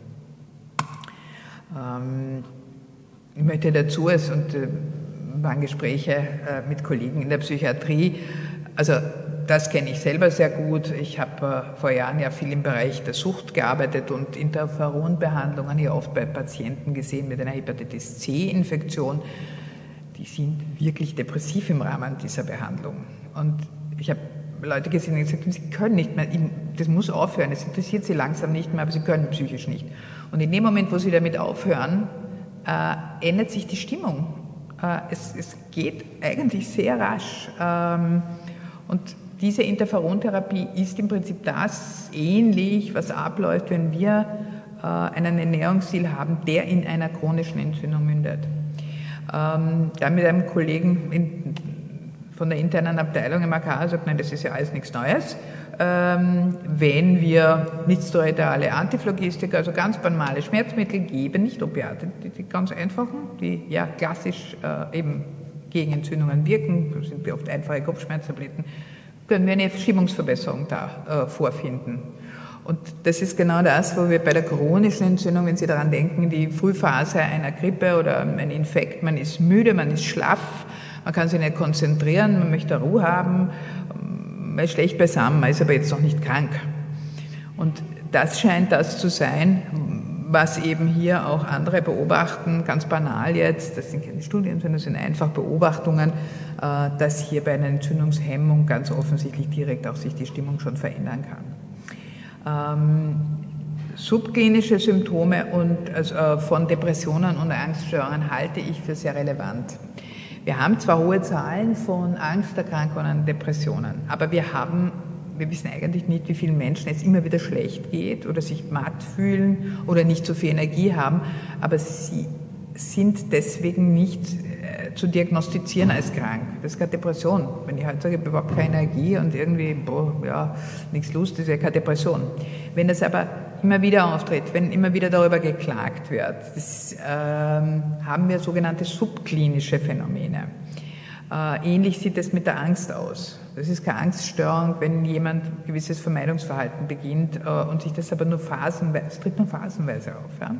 Ich möchte dazu, waren Gespräche mit Kollegen in der Psychiatrie, also das kenne ich selber sehr gut. Ich habe vor Jahren ja viel im Bereich der Sucht gearbeitet und Interferonbehandlungen hier oft bei Patienten gesehen mit einer Hepatitis C-Infektion. Die sind wirklich depressiv im Rahmen dieser Behandlung. Und ich habe Leute gesehen, die gesagt haben, sie können nicht mehr, das muss aufhören, es interessiert sie langsam nicht mehr, aber sie können psychisch nicht. Und in dem Moment, wo sie damit aufhören, ändert sich die Stimmung. Es geht eigentlich sehr rasch. Und diese Interferontherapie ist im Prinzip das ähnlich, was abläuft, wenn wir einen Ernährungsstil haben, der in einer chronischen Entzündung mündet. Dann mit einem Kollegen von der internen Abteilung im AK sagt, nein, das ist ja alles nichts Neues. Wenn wir nichtsteroidale Antiphlogistika, also ganz banale Schmerzmittel geben, nicht Opiate, die ganz einfachen, die ja klassisch eben gegen Entzündungen wirken, das sind oft einfache Kopfschmerztabletten, können wir eine Stimmungsverbesserung da vorfinden. Und das ist genau das, wo wir bei der chronischen Entzündung, wenn Sie daran denken, die Frühphase einer Grippe oder ein Infekt, man ist müde, man ist schlaff, man kann sich nicht konzentrieren, man möchte Ruhe haben, man ist schlecht beisammen, man ist aber jetzt noch nicht krank. Und das scheint das zu sein, was eben hier auch andere beobachten, ganz banal jetzt, das sind keine Studien, sondern das sind einfach Beobachtungen, dass hier bei einer Entzündungshemmung ganz offensichtlich direkt auch sich die Stimmung schon verändern kann. Subklinische Symptome von Depressionen und Angststörungen halte ich für sehr relevant. Wir haben zwar hohe Zahlen von Angsterkrankungen und Depressionen, aber wir wissen eigentlich nicht, wie vielen Menschen es immer wieder schlecht geht oder sich matt fühlen oder nicht so viel Energie haben, aber sie sind deswegen nicht zu diagnostizieren als krank. Das ist keine Depression. Wenn ich halt sage, ich habe überhaupt keine Energie und irgendwie, nichts Lust, das ist ja keine Depression. Wenn das aber immer wieder auftritt, wenn immer wieder darüber geklagt wird, haben wir sogenannte subklinische Phänomene. Ähnlich sieht es mit der Angst aus. Das ist keine Angststörung, wenn jemand ein gewisses Vermeidungsverhalten beginnt und sich das aber nur phasenweise, es tritt nur phasenweise auf. Ja?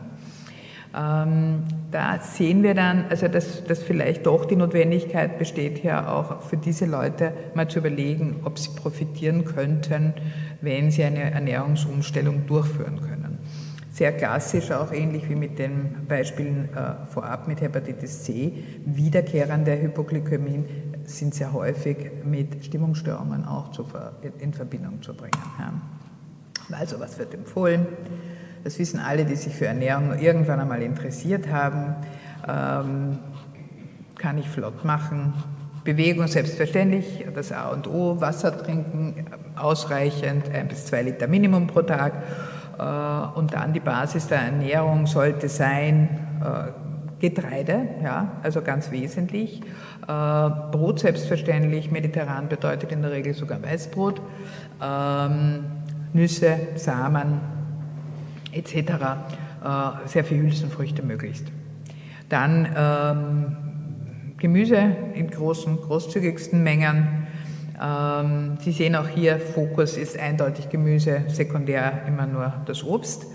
Da sehen wir dann, also dass vielleicht doch die Notwendigkeit besteht, hier auch für diese Leute mal zu überlegen, ob sie profitieren könnten, wenn sie eine Ernährungsumstellung durchführen können. Sehr klassisch, auch ähnlich wie mit den Beispielen vorab mit Hepatitis C, wiederkehrende Hypoglykämien sind sehr häufig mit Stimmungsstörungen auch in Verbindung zu bringen. Ja. Also was wird empfohlen? Das wissen alle, die sich für Ernährung irgendwann einmal interessiert haben. kann ich flott machen. Bewegung selbstverständlich, das A und O, Wasser trinken, ausreichend, 1 bis 2 Liter Minimum pro Tag. Und dann die Basis der Ernährung sollte sein Getreide, ja, also ganz wesentlich. Brot selbstverständlich, mediterran bedeutet in der Regel sogar Weißbrot. Nüsse, Samen etc. Sehr viel Hülsenfrüchte möglichst. Dann Gemüse in großzügigsten Mengen. Sie sehen auch hier, Fokus ist eindeutig Gemüse, sekundär immer nur das Obst.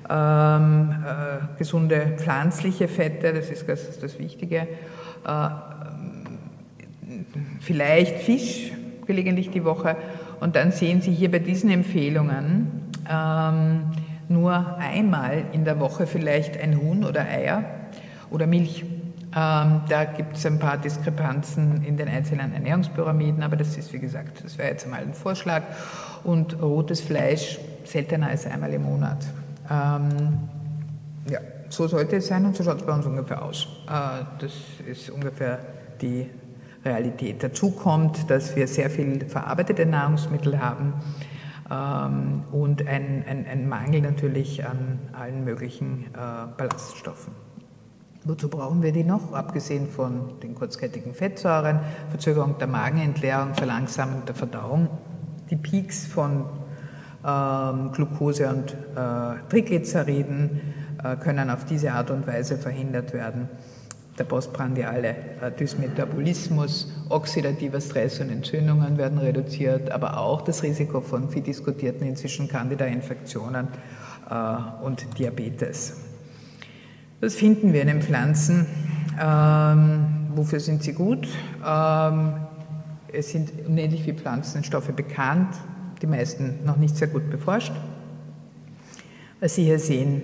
Gesunde pflanzliche Fette, das ist das Wichtige. Vielleicht Fisch gelegentlich die Woche. Und dann sehen Sie hier bei diesen Empfehlungen nur einmal in der Woche vielleicht ein Huhn oder Eier oder Milch. Da gibt es ein paar Diskrepanzen in den einzelnen Ernährungspyramiden, aber das ist, wie gesagt, das wäre jetzt einmal ein Vorschlag. Und rotes Fleisch seltener als einmal im Monat. Ja, so sollte es sein und so schaut es bei uns ungefähr aus. Das ist ungefähr die Realität. Dazu kommt, dass wir sehr viel verarbeitete Nahrungsmittel haben und ein Mangel natürlich an allen möglichen Ballaststoffen. Wozu brauchen wir die noch? Abgesehen von den kurzkettigen Fettsäuren, Verzögerung der Magenentleerung, Verlangsamung der Verdauung, die Peaks von Glucose und Triglyceriden können auf diese Art und Weise verhindert werden. Der postprandiale Dysmetabolismus, oxidativer Stress und Entzündungen werden reduziert, aber auch das Risiko von viel diskutierten inzwischen Candida-Infektionen und Diabetes. Das finden wir in den Pflanzen. Wofür sind sie gut? Es sind unendlich viele Pflanzenstoffe bekannt, die meisten noch nicht sehr gut beforscht. Was Sie hier sehen,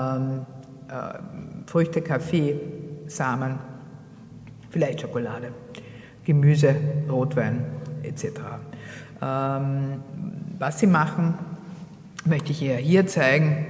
Früchte, Kaffee, Samen, vielleicht Schokolade, Gemüse, Rotwein etc. Was Sie machen, möchte ich hier zeigen.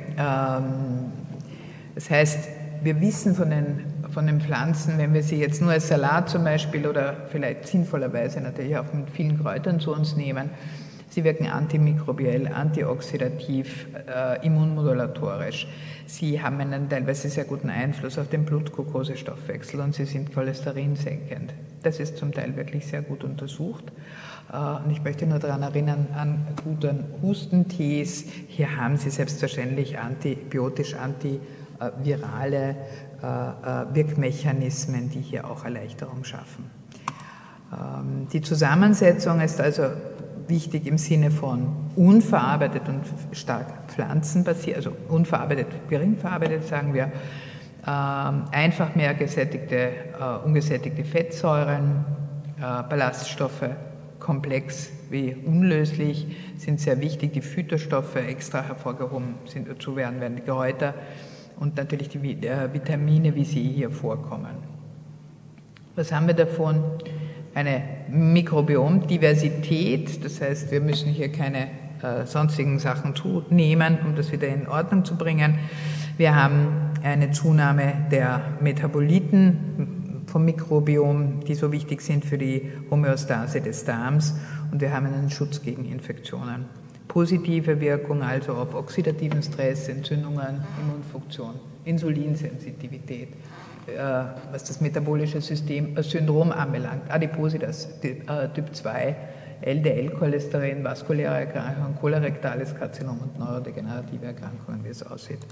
Das heißt, wir wissen von den Pflanzen, wenn wir sie jetzt nur als Salat zum Beispiel oder vielleicht sinnvollerweise natürlich auch mit vielen Kräutern zu uns nehmen, sie wirken antimikrobiell, antioxidativ, immunmodulatorisch. Sie haben einen teilweise sehr guten Einfluss auf den Blutglukosestoffwechsel und sie sind cholesterinsenkend. Das ist zum Teil wirklich sehr gut untersucht. Und ich möchte nur daran erinnern an guten Hustentees. Hier haben Sie selbstverständlich antibiotisch, antivirale Wirkmechanismen, die hier auch Erleichterung schaffen. Die Zusammensetzung ist also wichtig im Sinne von unverarbeitet und stark pflanzenbasiert, also unverarbeitet, gering verarbeitet, sagen wir, einfach mehr gesättigte, ungesättigte Fettsäuren, Ballaststoffe, komplex wie unlöslich, sind sehr wichtig. Die Phytostoffe extra hervorgehoben zu werden die Kräuter und natürlich die Vitamine, wie sie hier vorkommen. Was haben wir davon? Eine Mikrobiomdiversität, das heißt, wir müssen hier keine sonstigen Sachen zunehmen, um das wieder in Ordnung zu bringen. Wir haben eine Zunahme der Metaboliten vom Mikrobiom, die so wichtig sind für die Homöostase des Darms, und wir haben einen Schutz gegen Infektionen. Positive Wirkung also auf oxidativen Stress, Entzündungen, Immunfunktion, Insulinsensitivität, was das metabolische Syndrom anbelangt, Adipositas, Typ 2, LDL-Cholesterin, vaskuläre Erkrankungen, kolorektales Karzinom und neurodegenerative Erkrankungen, wie es aussieht.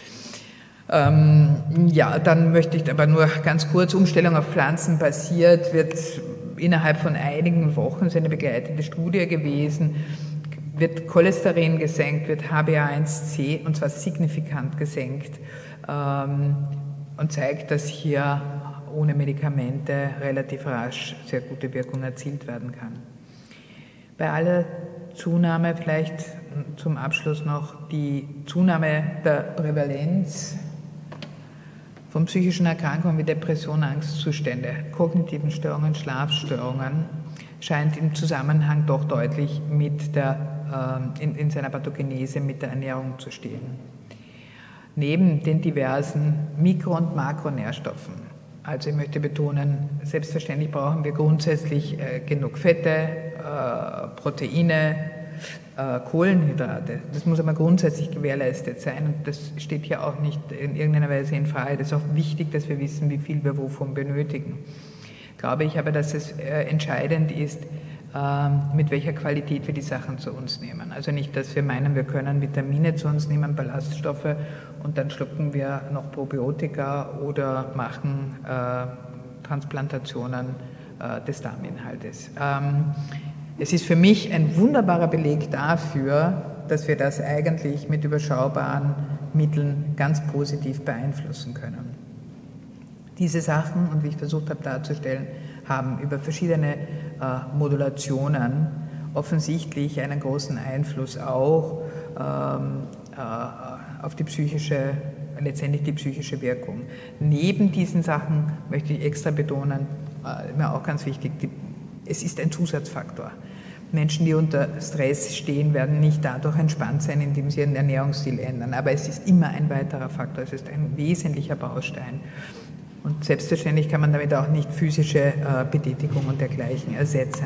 Ja, dann möchte ich aber nur ganz kurz, Umstellung auf Pflanzen basiert, wird innerhalb von einigen Wochen, ist eine begleitende Studie gewesen, wird Cholesterin gesenkt, wird HbA1c und zwar signifikant gesenkt und zeigt, dass hier ohne Medikamente relativ rasch sehr gute Wirkung erzielt werden kann. Bei aller Zunahme, vielleicht zum Abschluss noch, die Zunahme der Prävalenz von psychischen Erkrankungen wie Depression, Angstzustände, kognitiven Störungen, Schlafstörungen scheint im Zusammenhang doch deutlich mit in seiner Pathogenese mit der Ernährung zu stehen. Neben den diversen Mikro- und Makronährstoffen Also ich möchte betonen, selbstverständlich brauchen wir grundsätzlich genug Fette, Proteine, Kohlenhydrate. Das muss aber grundsätzlich gewährleistet sein und das steht hier auch nicht in irgendeiner Weise in Frage. Das ist auch wichtig, dass wir wissen, wie viel wir wovon benötigen. Glaube ich aber, dass es entscheidend ist, mit welcher Qualität wir die Sachen zu uns nehmen. Also nicht, dass wir meinen, wir können Vitamine zu uns nehmen, Ballaststoffe und dann schlucken wir noch Probiotika oder machen Transplantationen des Darminhaltes. Es ist für mich ein wunderbarer Beleg dafür, dass wir das eigentlich mit überschaubaren Mitteln ganz positiv beeinflussen können. Diese Sachen, und wie ich versucht habe darzustellen, haben über verschiedene Modulationen offensichtlich einen großen Einfluss auch auf die psychische, letztendlich die psychische Wirkung. Neben diesen Sachen möchte ich extra betonen, mir auch ganz wichtig, es ist ein Zusatzfaktor. Menschen, die unter Stress stehen, werden nicht dadurch entspannt sein, indem sie ihren Ernährungsstil ändern. Aber es ist immer ein weiterer Faktor, es ist ein wesentlicher Baustein. Und selbstverständlich kann man damit auch nicht physische Betätigung und dergleichen ersetzen.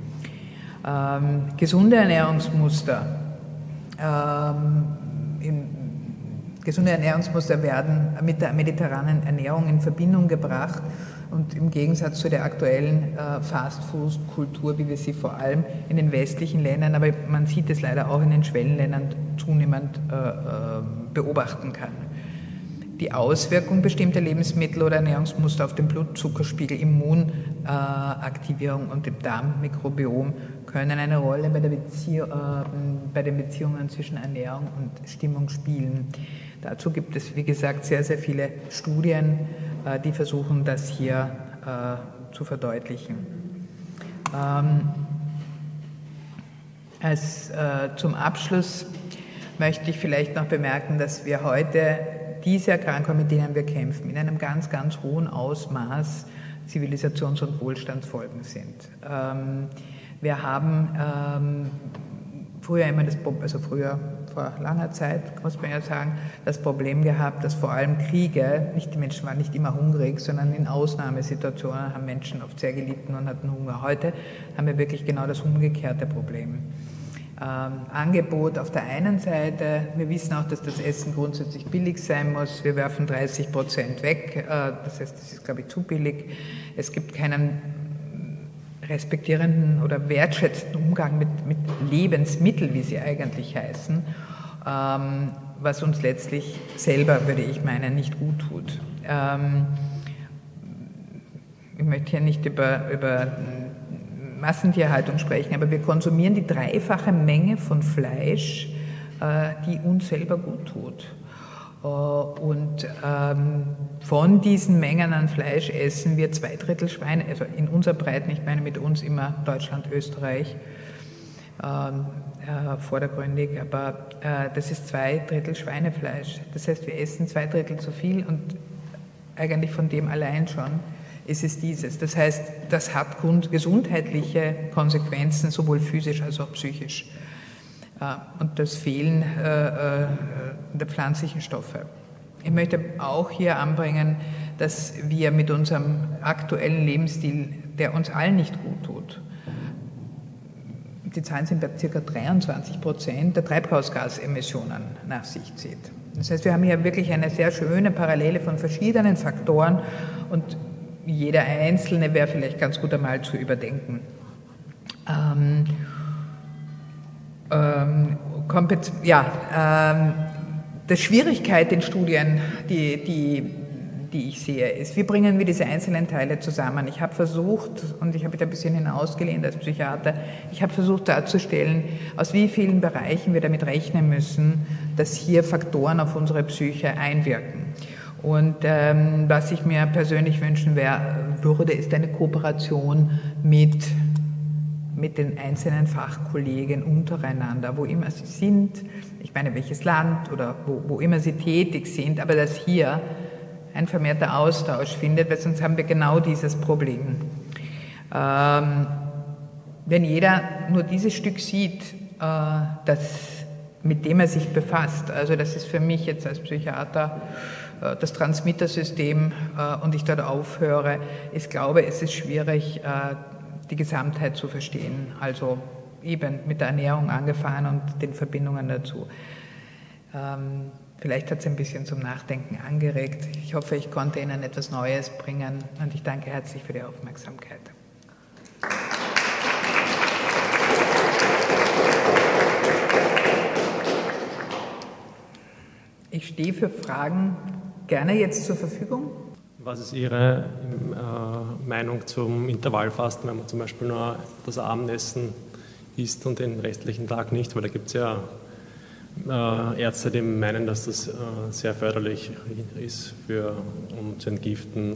Gesunde Ernährungsmuster. Gesunde Ernährungsmuster werden mit der mediterranen Ernährung in Verbindung gebracht und im Gegensatz zu der aktuellen Fast-Food-Kultur, wie wir sie vor allem in den westlichen Ländern, aber man sieht es leider auch in den Schwellenländern zunehmend beobachten kann. Die Auswirkung bestimmter Lebensmittel oder Ernährungsmuster auf den Blutzuckerspiegel, Immunaktivierung und dem Darmmikrobiom können eine Rolle bei den Beziehungen zwischen Ernährung und Stimmung spielen. Dazu gibt es, wie gesagt, sehr, sehr viele Studien, die versuchen, das hier zu verdeutlichen. Zum Abschluss möchte ich vielleicht noch bemerken, dass wir heute diese Erkrankungen, mit denen wir kämpfen, in einem ganz, ganz hohen Ausmaß Zivilisations- und Wohlstandsfolgen sind. Wir haben früher immer vor langer Zeit, muss man ja sagen, das Problem gehabt, dass vor allem Kriege, die Menschen waren nicht immer hungrig, sondern in Ausnahmesituationen haben Menschen oft sehr gelitten und hatten Hunger. Heute haben wir wirklich genau das umgekehrte Problem. Angebot auf der einen Seite, wir wissen auch, dass das Essen grundsätzlich billig sein muss, wir werfen 30% weg, das heißt, das ist, glaube ich, zu billig. Es gibt keinen respektierenden oder wertschätzenden Umgang mit Lebensmitteln, wie sie eigentlich heißen, was uns letztlich selber, würde ich meinen, nicht gut tut. Ich möchte hier nicht über Massentierhaltung sprechen, aber wir konsumieren die dreifache Menge von Fleisch, die uns selber gut tut. Und von diesen Mengen an Fleisch essen wir 2/3 Schweine, also in unserer Breite, ich meine mit uns immer Deutschland, Österreich, vordergründig, aber das ist 2/3 Schweinefleisch. Das heißt, wir essen 2/3 zu viel und eigentlich von dem allein schon ist es dieses. Das heißt, das hat gesundheitliche Konsequenzen, sowohl physisch als auch psychisch. Und das Fehlen der pflanzlichen Stoffe. Ich möchte auch hier anbringen, dass wir mit unserem aktuellen Lebensstil, der uns allen nicht gut tut, die Zahlen sind bei ca. 23% der Treibhausgasemissionen nach sich zieht. Das heißt, wir haben hier wirklich eine sehr schöne Parallele von verschiedenen Faktoren und jeder einzelne wäre vielleicht ganz gut einmal zu überdenken. Die Schwierigkeit in Studien, die ich sehe, ist, wie bringen wir diese einzelnen Teile zusammen? Ich habe versucht, und ich habe da ein bisschen hinausgelehnt als Psychiater, ich habe versucht darzustellen, aus wie vielen Bereichen wir damit rechnen müssen, dass hier Faktoren auf unsere Psyche einwirken. Und was ich mir persönlich wünschen würde, ist eine Kooperation mit den einzelnen Fachkollegen untereinander, wo immer sie sind, ich meine welches Land oder wo immer sie tätig sind, aber dass hier ein vermehrter Austausch findet, weil sonst haben wir genau dieses Problem. Wenn jeder nur dieses Stück sieht, dass mit dem er sich befasst. Also das ist für mich jetzt als Psychiater das Transmittersystem und ich dort aufhöre. Ich glaube, es ist schwierig, die Gesamtheit zu verstehen. Also eben mit der Ernährung angefangen und den Verbindungen dazu. Vielleicht hat es ein bisschen zum Nachdenken angeregt. Ich hoffe, ich konnte Ihnen etwas Neues bringen und ich danke herzlich für die Aufmerksamkeit. Ich stehe für Fragen gerne jetzt zur Verfügung. Was ist Ihre Meinung zum Intervallfasten, wenn man zum Beispiel nur das Abendessen isst und den restlichen Tag nicht? Weil da gibt es ja Ärzte, die meinen, dass das sehr förderlich ist, um zu entgiften.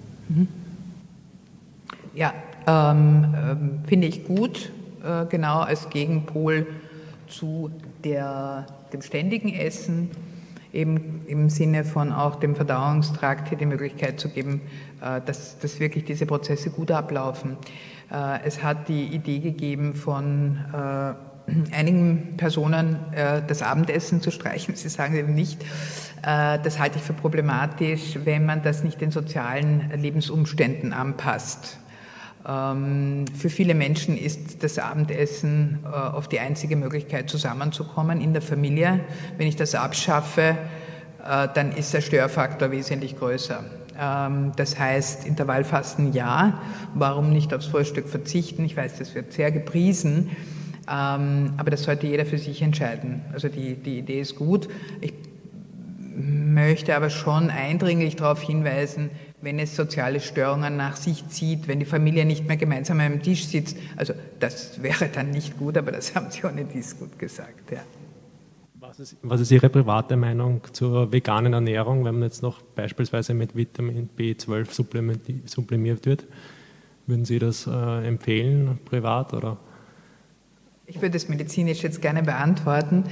Ja, finde ich gut, genau als Gegenpol zu dem ständigen Essen, eben im Sinne von auch dem Verdauungstrakt hier die Möglichkeit zu geben, dass wirklich diese Prozesse gut ablaufen. Es hat die Idee gegeben von einigen Personen, das Abendessen zu streichen. Sie sagen eben nicht, das halte ich für problematisch, wenn man das nicht den sozialen Lebensumständen anpasst. Für viele Menschen ist das Abendessen oft die einzige Möglichkeit, zusammenzukommen in der Familie. Wenn ich das abschaffe, dann ist der Störfaktor wesentlich größer. Das heißt, Intervallfasten ja, warum nicht aufs Frühstück verzichten? Ich weiß, das wird sehr gepriesen, aber das sollte jeder für sich entscheiden. Also die Idee ist gut. Ich möchte aber schon eindringlich darauf hinweisen, wenn es soziale Störungen nach sich zieht, wenn die Familie nicht mehr gemeinsam am Tisch sitzt. Also das wäre dann nicht gut, aber das haben Sie ohne dies gut gesagt. Ja. Was ist Ihre private Meinung zur veganen Ernährung, wenn man jetzt noch beispielsweise mit Vitamin B12 sublimiert wird? Würden Sie das empfehlen, privat? Oder? Ich würde es medizinisch jetzt gerne beantworten.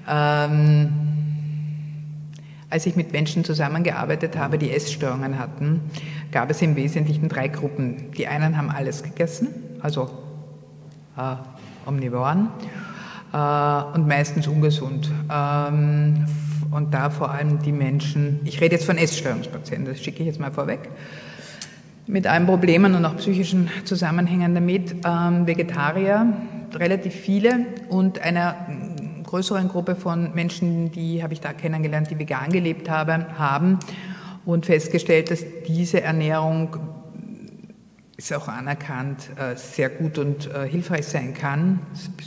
Als ich mit Menschen zusammengearbeitet habe, die Essstörungen hatten, gab es im Wesentlichen 3 Gruppen. Die einen haben alles gegessen, also Omnivoren, und meistens ungesund. Und da vor allem die Menschen, ich rede jetzt von Essstörungspatienten, das schicke ich jetzt mal vorweg, mit allen Problemen und auch psychischen Zusammenhängen damit, Vegetarier, relativ viele, und einer größeren Gruppe von Menschen, die habe ich da kennengelernt, die vegan gelebt haben und festgestellt, dass diese Ernährung, ist auch anerkannt, sehr gut und hilfreich sein kann.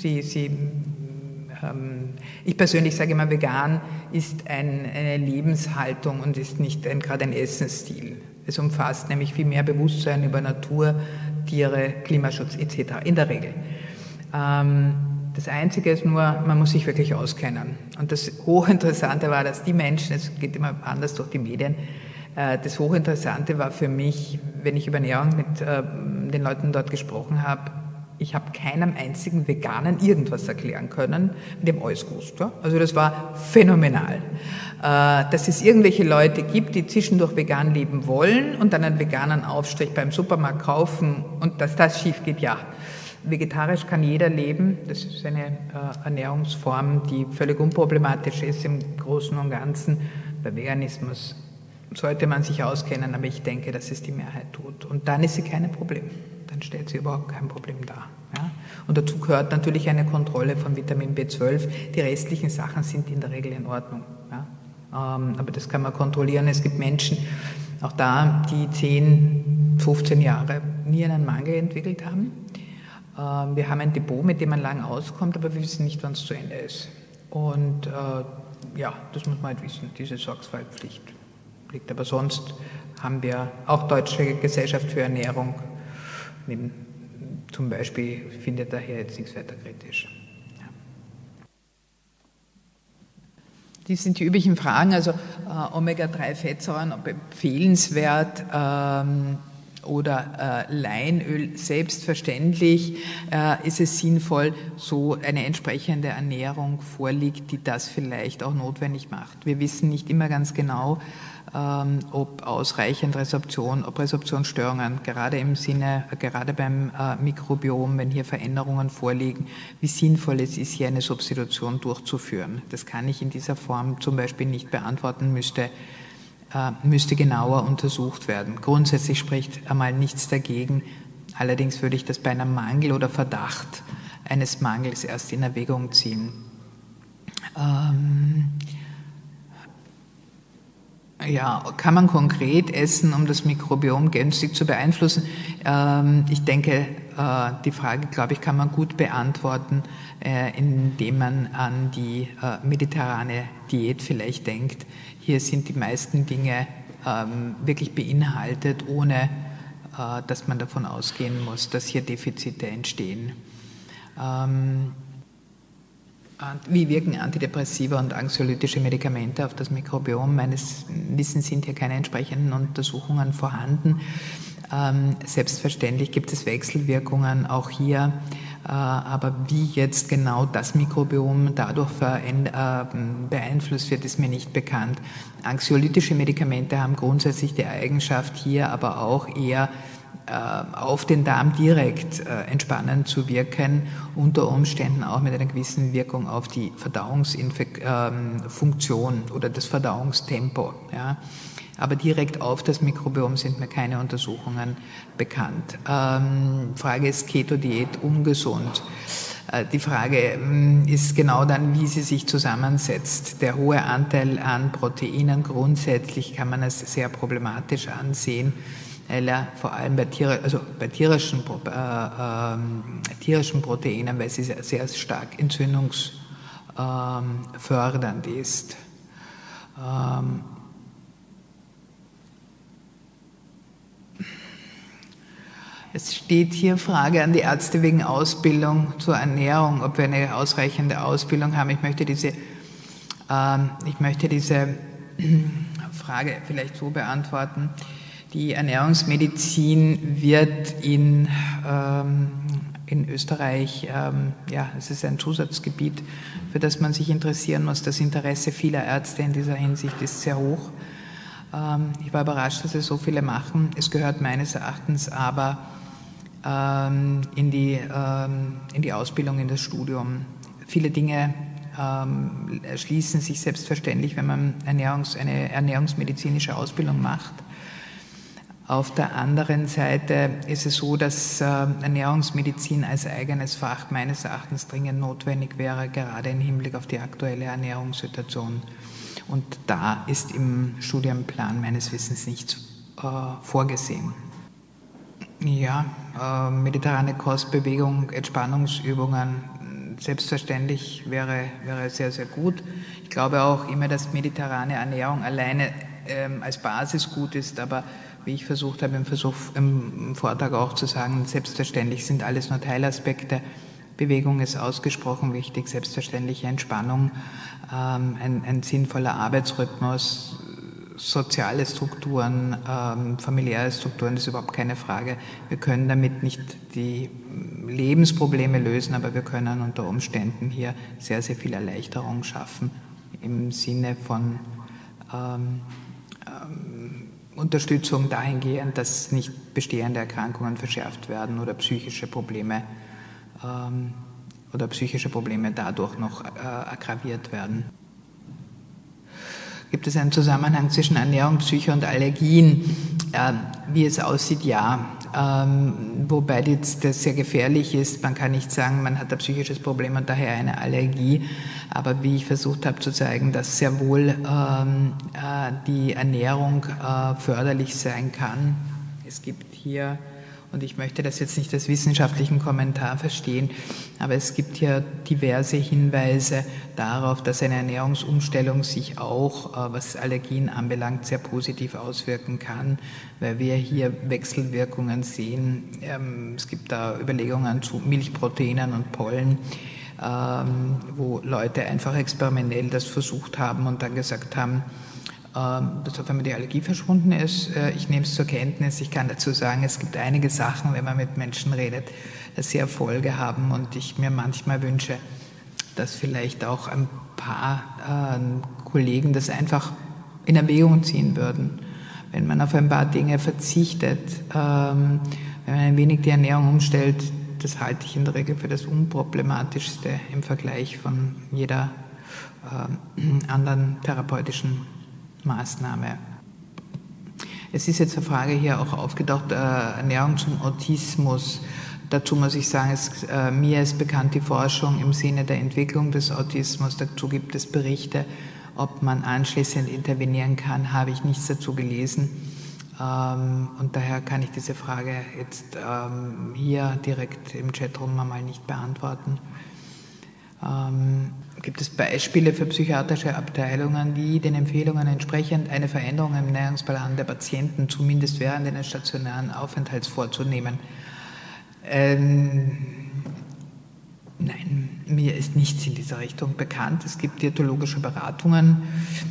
Ich persönlich sage immer, vegan ist eine Lebenshaltung und ist nicht gerade ein Essensstil. Es umfasst nämlich viel mehr Bewusstsein über Natur, Tiere, Klimaschutz etc. in der Regel. Das Einzige ist nur, man muss sich wirklich auskennen. Und das Hochinteressante war, dass die Menschen, es geht immer anders durch die Medien, das Hochinteressante war für mich, wenn ich über Ernährung mit den Leuten dort gesprochen habe, ich habe keinem einzigen Veganen irgendwas erklären können, mit dem alles gewusst. Ja? Also das war phänomenal. Dass es irgendwelche Leute gibt, die zwischendurch vegan leben wollen und dann einen veganen Aufstrich beim Supermarkt kaufen und dass das schief geht, ja. Vegetarisch kann jeder leben. Das ist eine Ernährungsform, die völlig unproblematisch ist im Großen und Ganzen. Bei Veganismus sollte man sich auskennen, aber ich denke, dass es die Mehrheit tut. Und dann ist sie kein Problem. Dann stellt sie überhaupt kein Problem dar. Ja? Und dazu gehört natürlich eine Kontrolle von Vitamin B12. Die restlichen Sachen sind in der Regel in Ordnung. Ja? Aber das kann man kontrollieren. Es gibt Menschen, auch da, die 10, 15 Jahre nie einen Mangel entwickelt haben. Wir haben ein Depot, mit dem man lang auskommt, aber wir wissen nicht, wann es zu Ende ist. Und ja, das muss man halt wissen, diese Sorgfaltspflicht liegt. Aber sonst haben wir auch Deutsche Gesellschaft für Ernährung, zum Beispiel, findet daher jetzt nichts weiter kritisch. Ja. Dies sind die üblichen Fragen, also Omega-3-Fettsäuren, ob empfehlenswert. oder Leinöl. Selbstverständlich ist es sinnvoll, so eine entsprechende Ernährung vorliegt, die das vielleicht auch notwendig macht. Wir wissen nicht immer ganz genau, ob ausreichend Resorption, ob Resorptionsstörungen, gerade beim Mikrobiom, wenn hier Veränderungen vorliegen, wie sinnvoll es ist, hier eine Substitution durchzuführen. Das kann ich in dieser Form zum Beispiel nicht beantworten, müsste genauer untersucht werden. Grundsätzlich spricht einmal nichts dagegen. Allerdings würde ich das bei einem Mangel oder Verdacht eines Mangels erst in Erwägung ziehen. Kann man konkret essen, um das Mikrobiom günstig zu beeinflussen? Ich denke, die Frage, glaube ich, kann man gut beantworten, indem man an die mediterrane Diät vielleicht denkt. Hier sind die meisten Dinge wirklich beinhaltet, ohne dass man davon ausgehen muss, dass hier Defizite entstehen. Wie wirken Antidepressiva und anxiolytische Medikamente auf das Mikrobiom? Meines Wissens sind hier keine entsprechenden Untersuchungen vorhanden. Selbstverständlich gibt es Wechselwirkungen auch hier, aber wie jetzt genau das Mikrobiom dadurch beeinflusst wird, ist mir nicht bekannt. Anxiolytische Medikamente haben grundsätzlich die Eigenschaft, hier aber auch eher auf den Darm direkt entspannend zu wirken, unter Umständen auch mit einer gewissen Wirkung auf die Verdauungsfunktion oder das Verdauungstempo. Ja. Aber direkt auf das Mikrobiom sind mir keine Untersuchungen bekannt. Frage ist Keto-Diät ungesund? Die Frage ist genau dann, wie sie sich zusammensetzt. Der hohe Anteil an Proteinen, grundsätzlich kann man es sehr problematisch ansehen, vor allem bei tierischen Proteinen, weil sie sehr stark entzündungsfördernd ist. Es steht hier Frage an die Ärzte wegen Ausbildung zur Ernährung, ob wir eine ausreichende Ausbildung haben. Ich möchte diese Frage vielleicht so beantworten. Die Ernährungsmedizin wird in Österreich, es ist ein Zusatzgebiet, für das man sich interessieren muss. Das Interesse vieler Ärzte in dieser Hinsicht ist sehr hoch. Ich war überrascht, dass es so viele machen. Es gehört meines Erachtens aber in die Ausbildung, in das Studium. Viele Dinge erschließen sich selbstverständlich, wenn man eine ernährungsmedizinische Ausbildung macht. Auf der anderen Seite ist es so, dass Ernährungsmedizin als eigenes Fach meines Erachtens dringend notwendig wäre, gerade im Hinblick auf die aktuelle Ernährungssituation. Und da ist im Studienplan meines Wissens nichts vorgesehen. Ja, mediterrane Kost, Bewegung, Entspannungsübungen, selbstverständlich wäre sehr, sehr gut. Ich glaube auch immer, dass mediterrane Ernährung alleine als Basis gut ist, aber wie ich versucht habe im Vortrag auch zu sagen, selbstverständlich sind alles nur Teilaspekte. Bewegung ist ausgesprochen wichtig, selbstverständliche Entspannung, ein sinnvoller Arbeitsrhythmus, soziale Strukturen, familiäre Strukturen, das ist überhaupt keine Frage. Wir können damit nicht die Lebensprobleme lösen, aber wir können unter Umständen hier sehr, sehr viel Erleichterung schaffen im Sinne von Unterstützung dahingehend, dass nicht bestehende Erkrankungen verschärft werden oder psychische Probleme dadurch noch aggraviert werden. Gibt es einen Zusammenhang zwischen Ernährung, Psyche und Allergien? Wie es aussieht, ja. Wobei das sehr gefährlich ist. Man kann nicht sagen, man hat ein psychisches Problem und daher eine Allergie. Aber wie ich versucht habe zu zeigen, dass sehr wohl die Ernährung förderlich sein kann. Es gibt hier, und ich möchte das jetzt nicht als wissenschaftlichen Kommentar verstehen, aber es gibt hier diverse Hinweise darauf, dass eine Ernährungsumstellung sich auch, was Allergien anbelangt, sehr positiv auswirken kann, weil wir hier Wechselwirkungen sehen. Es gibt da Überlegungen zu Milchproteinen und Pollen, wo Leute einfach experimentell das versucht haben und dann gesagt haben, dass auf einmal die Allergie verschwunden ist. Ich nehme es zur Kenntnis. Ich kann dazu sagen, es gibt einige Sachen, wenn man mit Menschen redet, dass sie Erfolge haben und ich mir manchmal wünsche, dass vielleicht auch ein paar Kollegen das einfach in Erwägung ziehen würden. Wenn man auf ein paar Dinge verzichtet, wenn man ein wenig die Ernährung umstellt, das halte ich in der Regel für das Unproblematischste im Vergleich von jeder anderen therapeutischen Maßnahme. Es ist jetzt eine Frage hier auch aufgetaucht, Ernährung zum Autismus. Dazu muss ich sagen, mir ist bekannt die Forschung im Sinne der Entwicklung des Autismus. Dazu gibt es Berichte. Ob man anschließend intervenieren kann, habe ich nichts dazu gelesen. Und daher kann ich diese Frage jetzt hier direkt im Chatroom mal nicht beantworten. Gibt es Beispiele für psychiatrische Abteilungen, die den Empfehlungen entsprechend eine Veränderung im Ernährungsplan der Patienten zumindest während eines stationären Aufenthalts vorzunehmen? Nein, mir ist nichts in dieser Richtung bekannt. Es gibt diätologische Beratungen.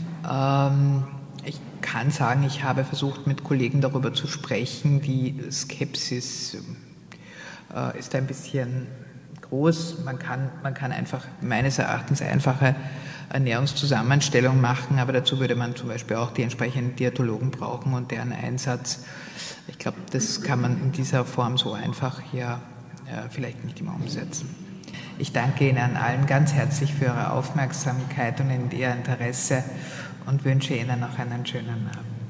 Ich kann sagen, ich habe versucht, mit Kollegen darüber zu sprechen. Die Skepsis ist ein bisschen groß. Man kann einfach meines Erachtens einfache Ernährungszusammenstellung machen, aber dazu würde man zum Beispiel auch die entsprechenden Diätologen brauchen und deren Einsatz. Ich glaube, das kann man in dieser Form so einfach hier vielleicht nicht immer umsetzen. Ich danke Ihnen allen ganz herzlich für Ihre Aufmerksamkeit und Ihr Interesse und wünsche Ihnen noch einen schönen Abend.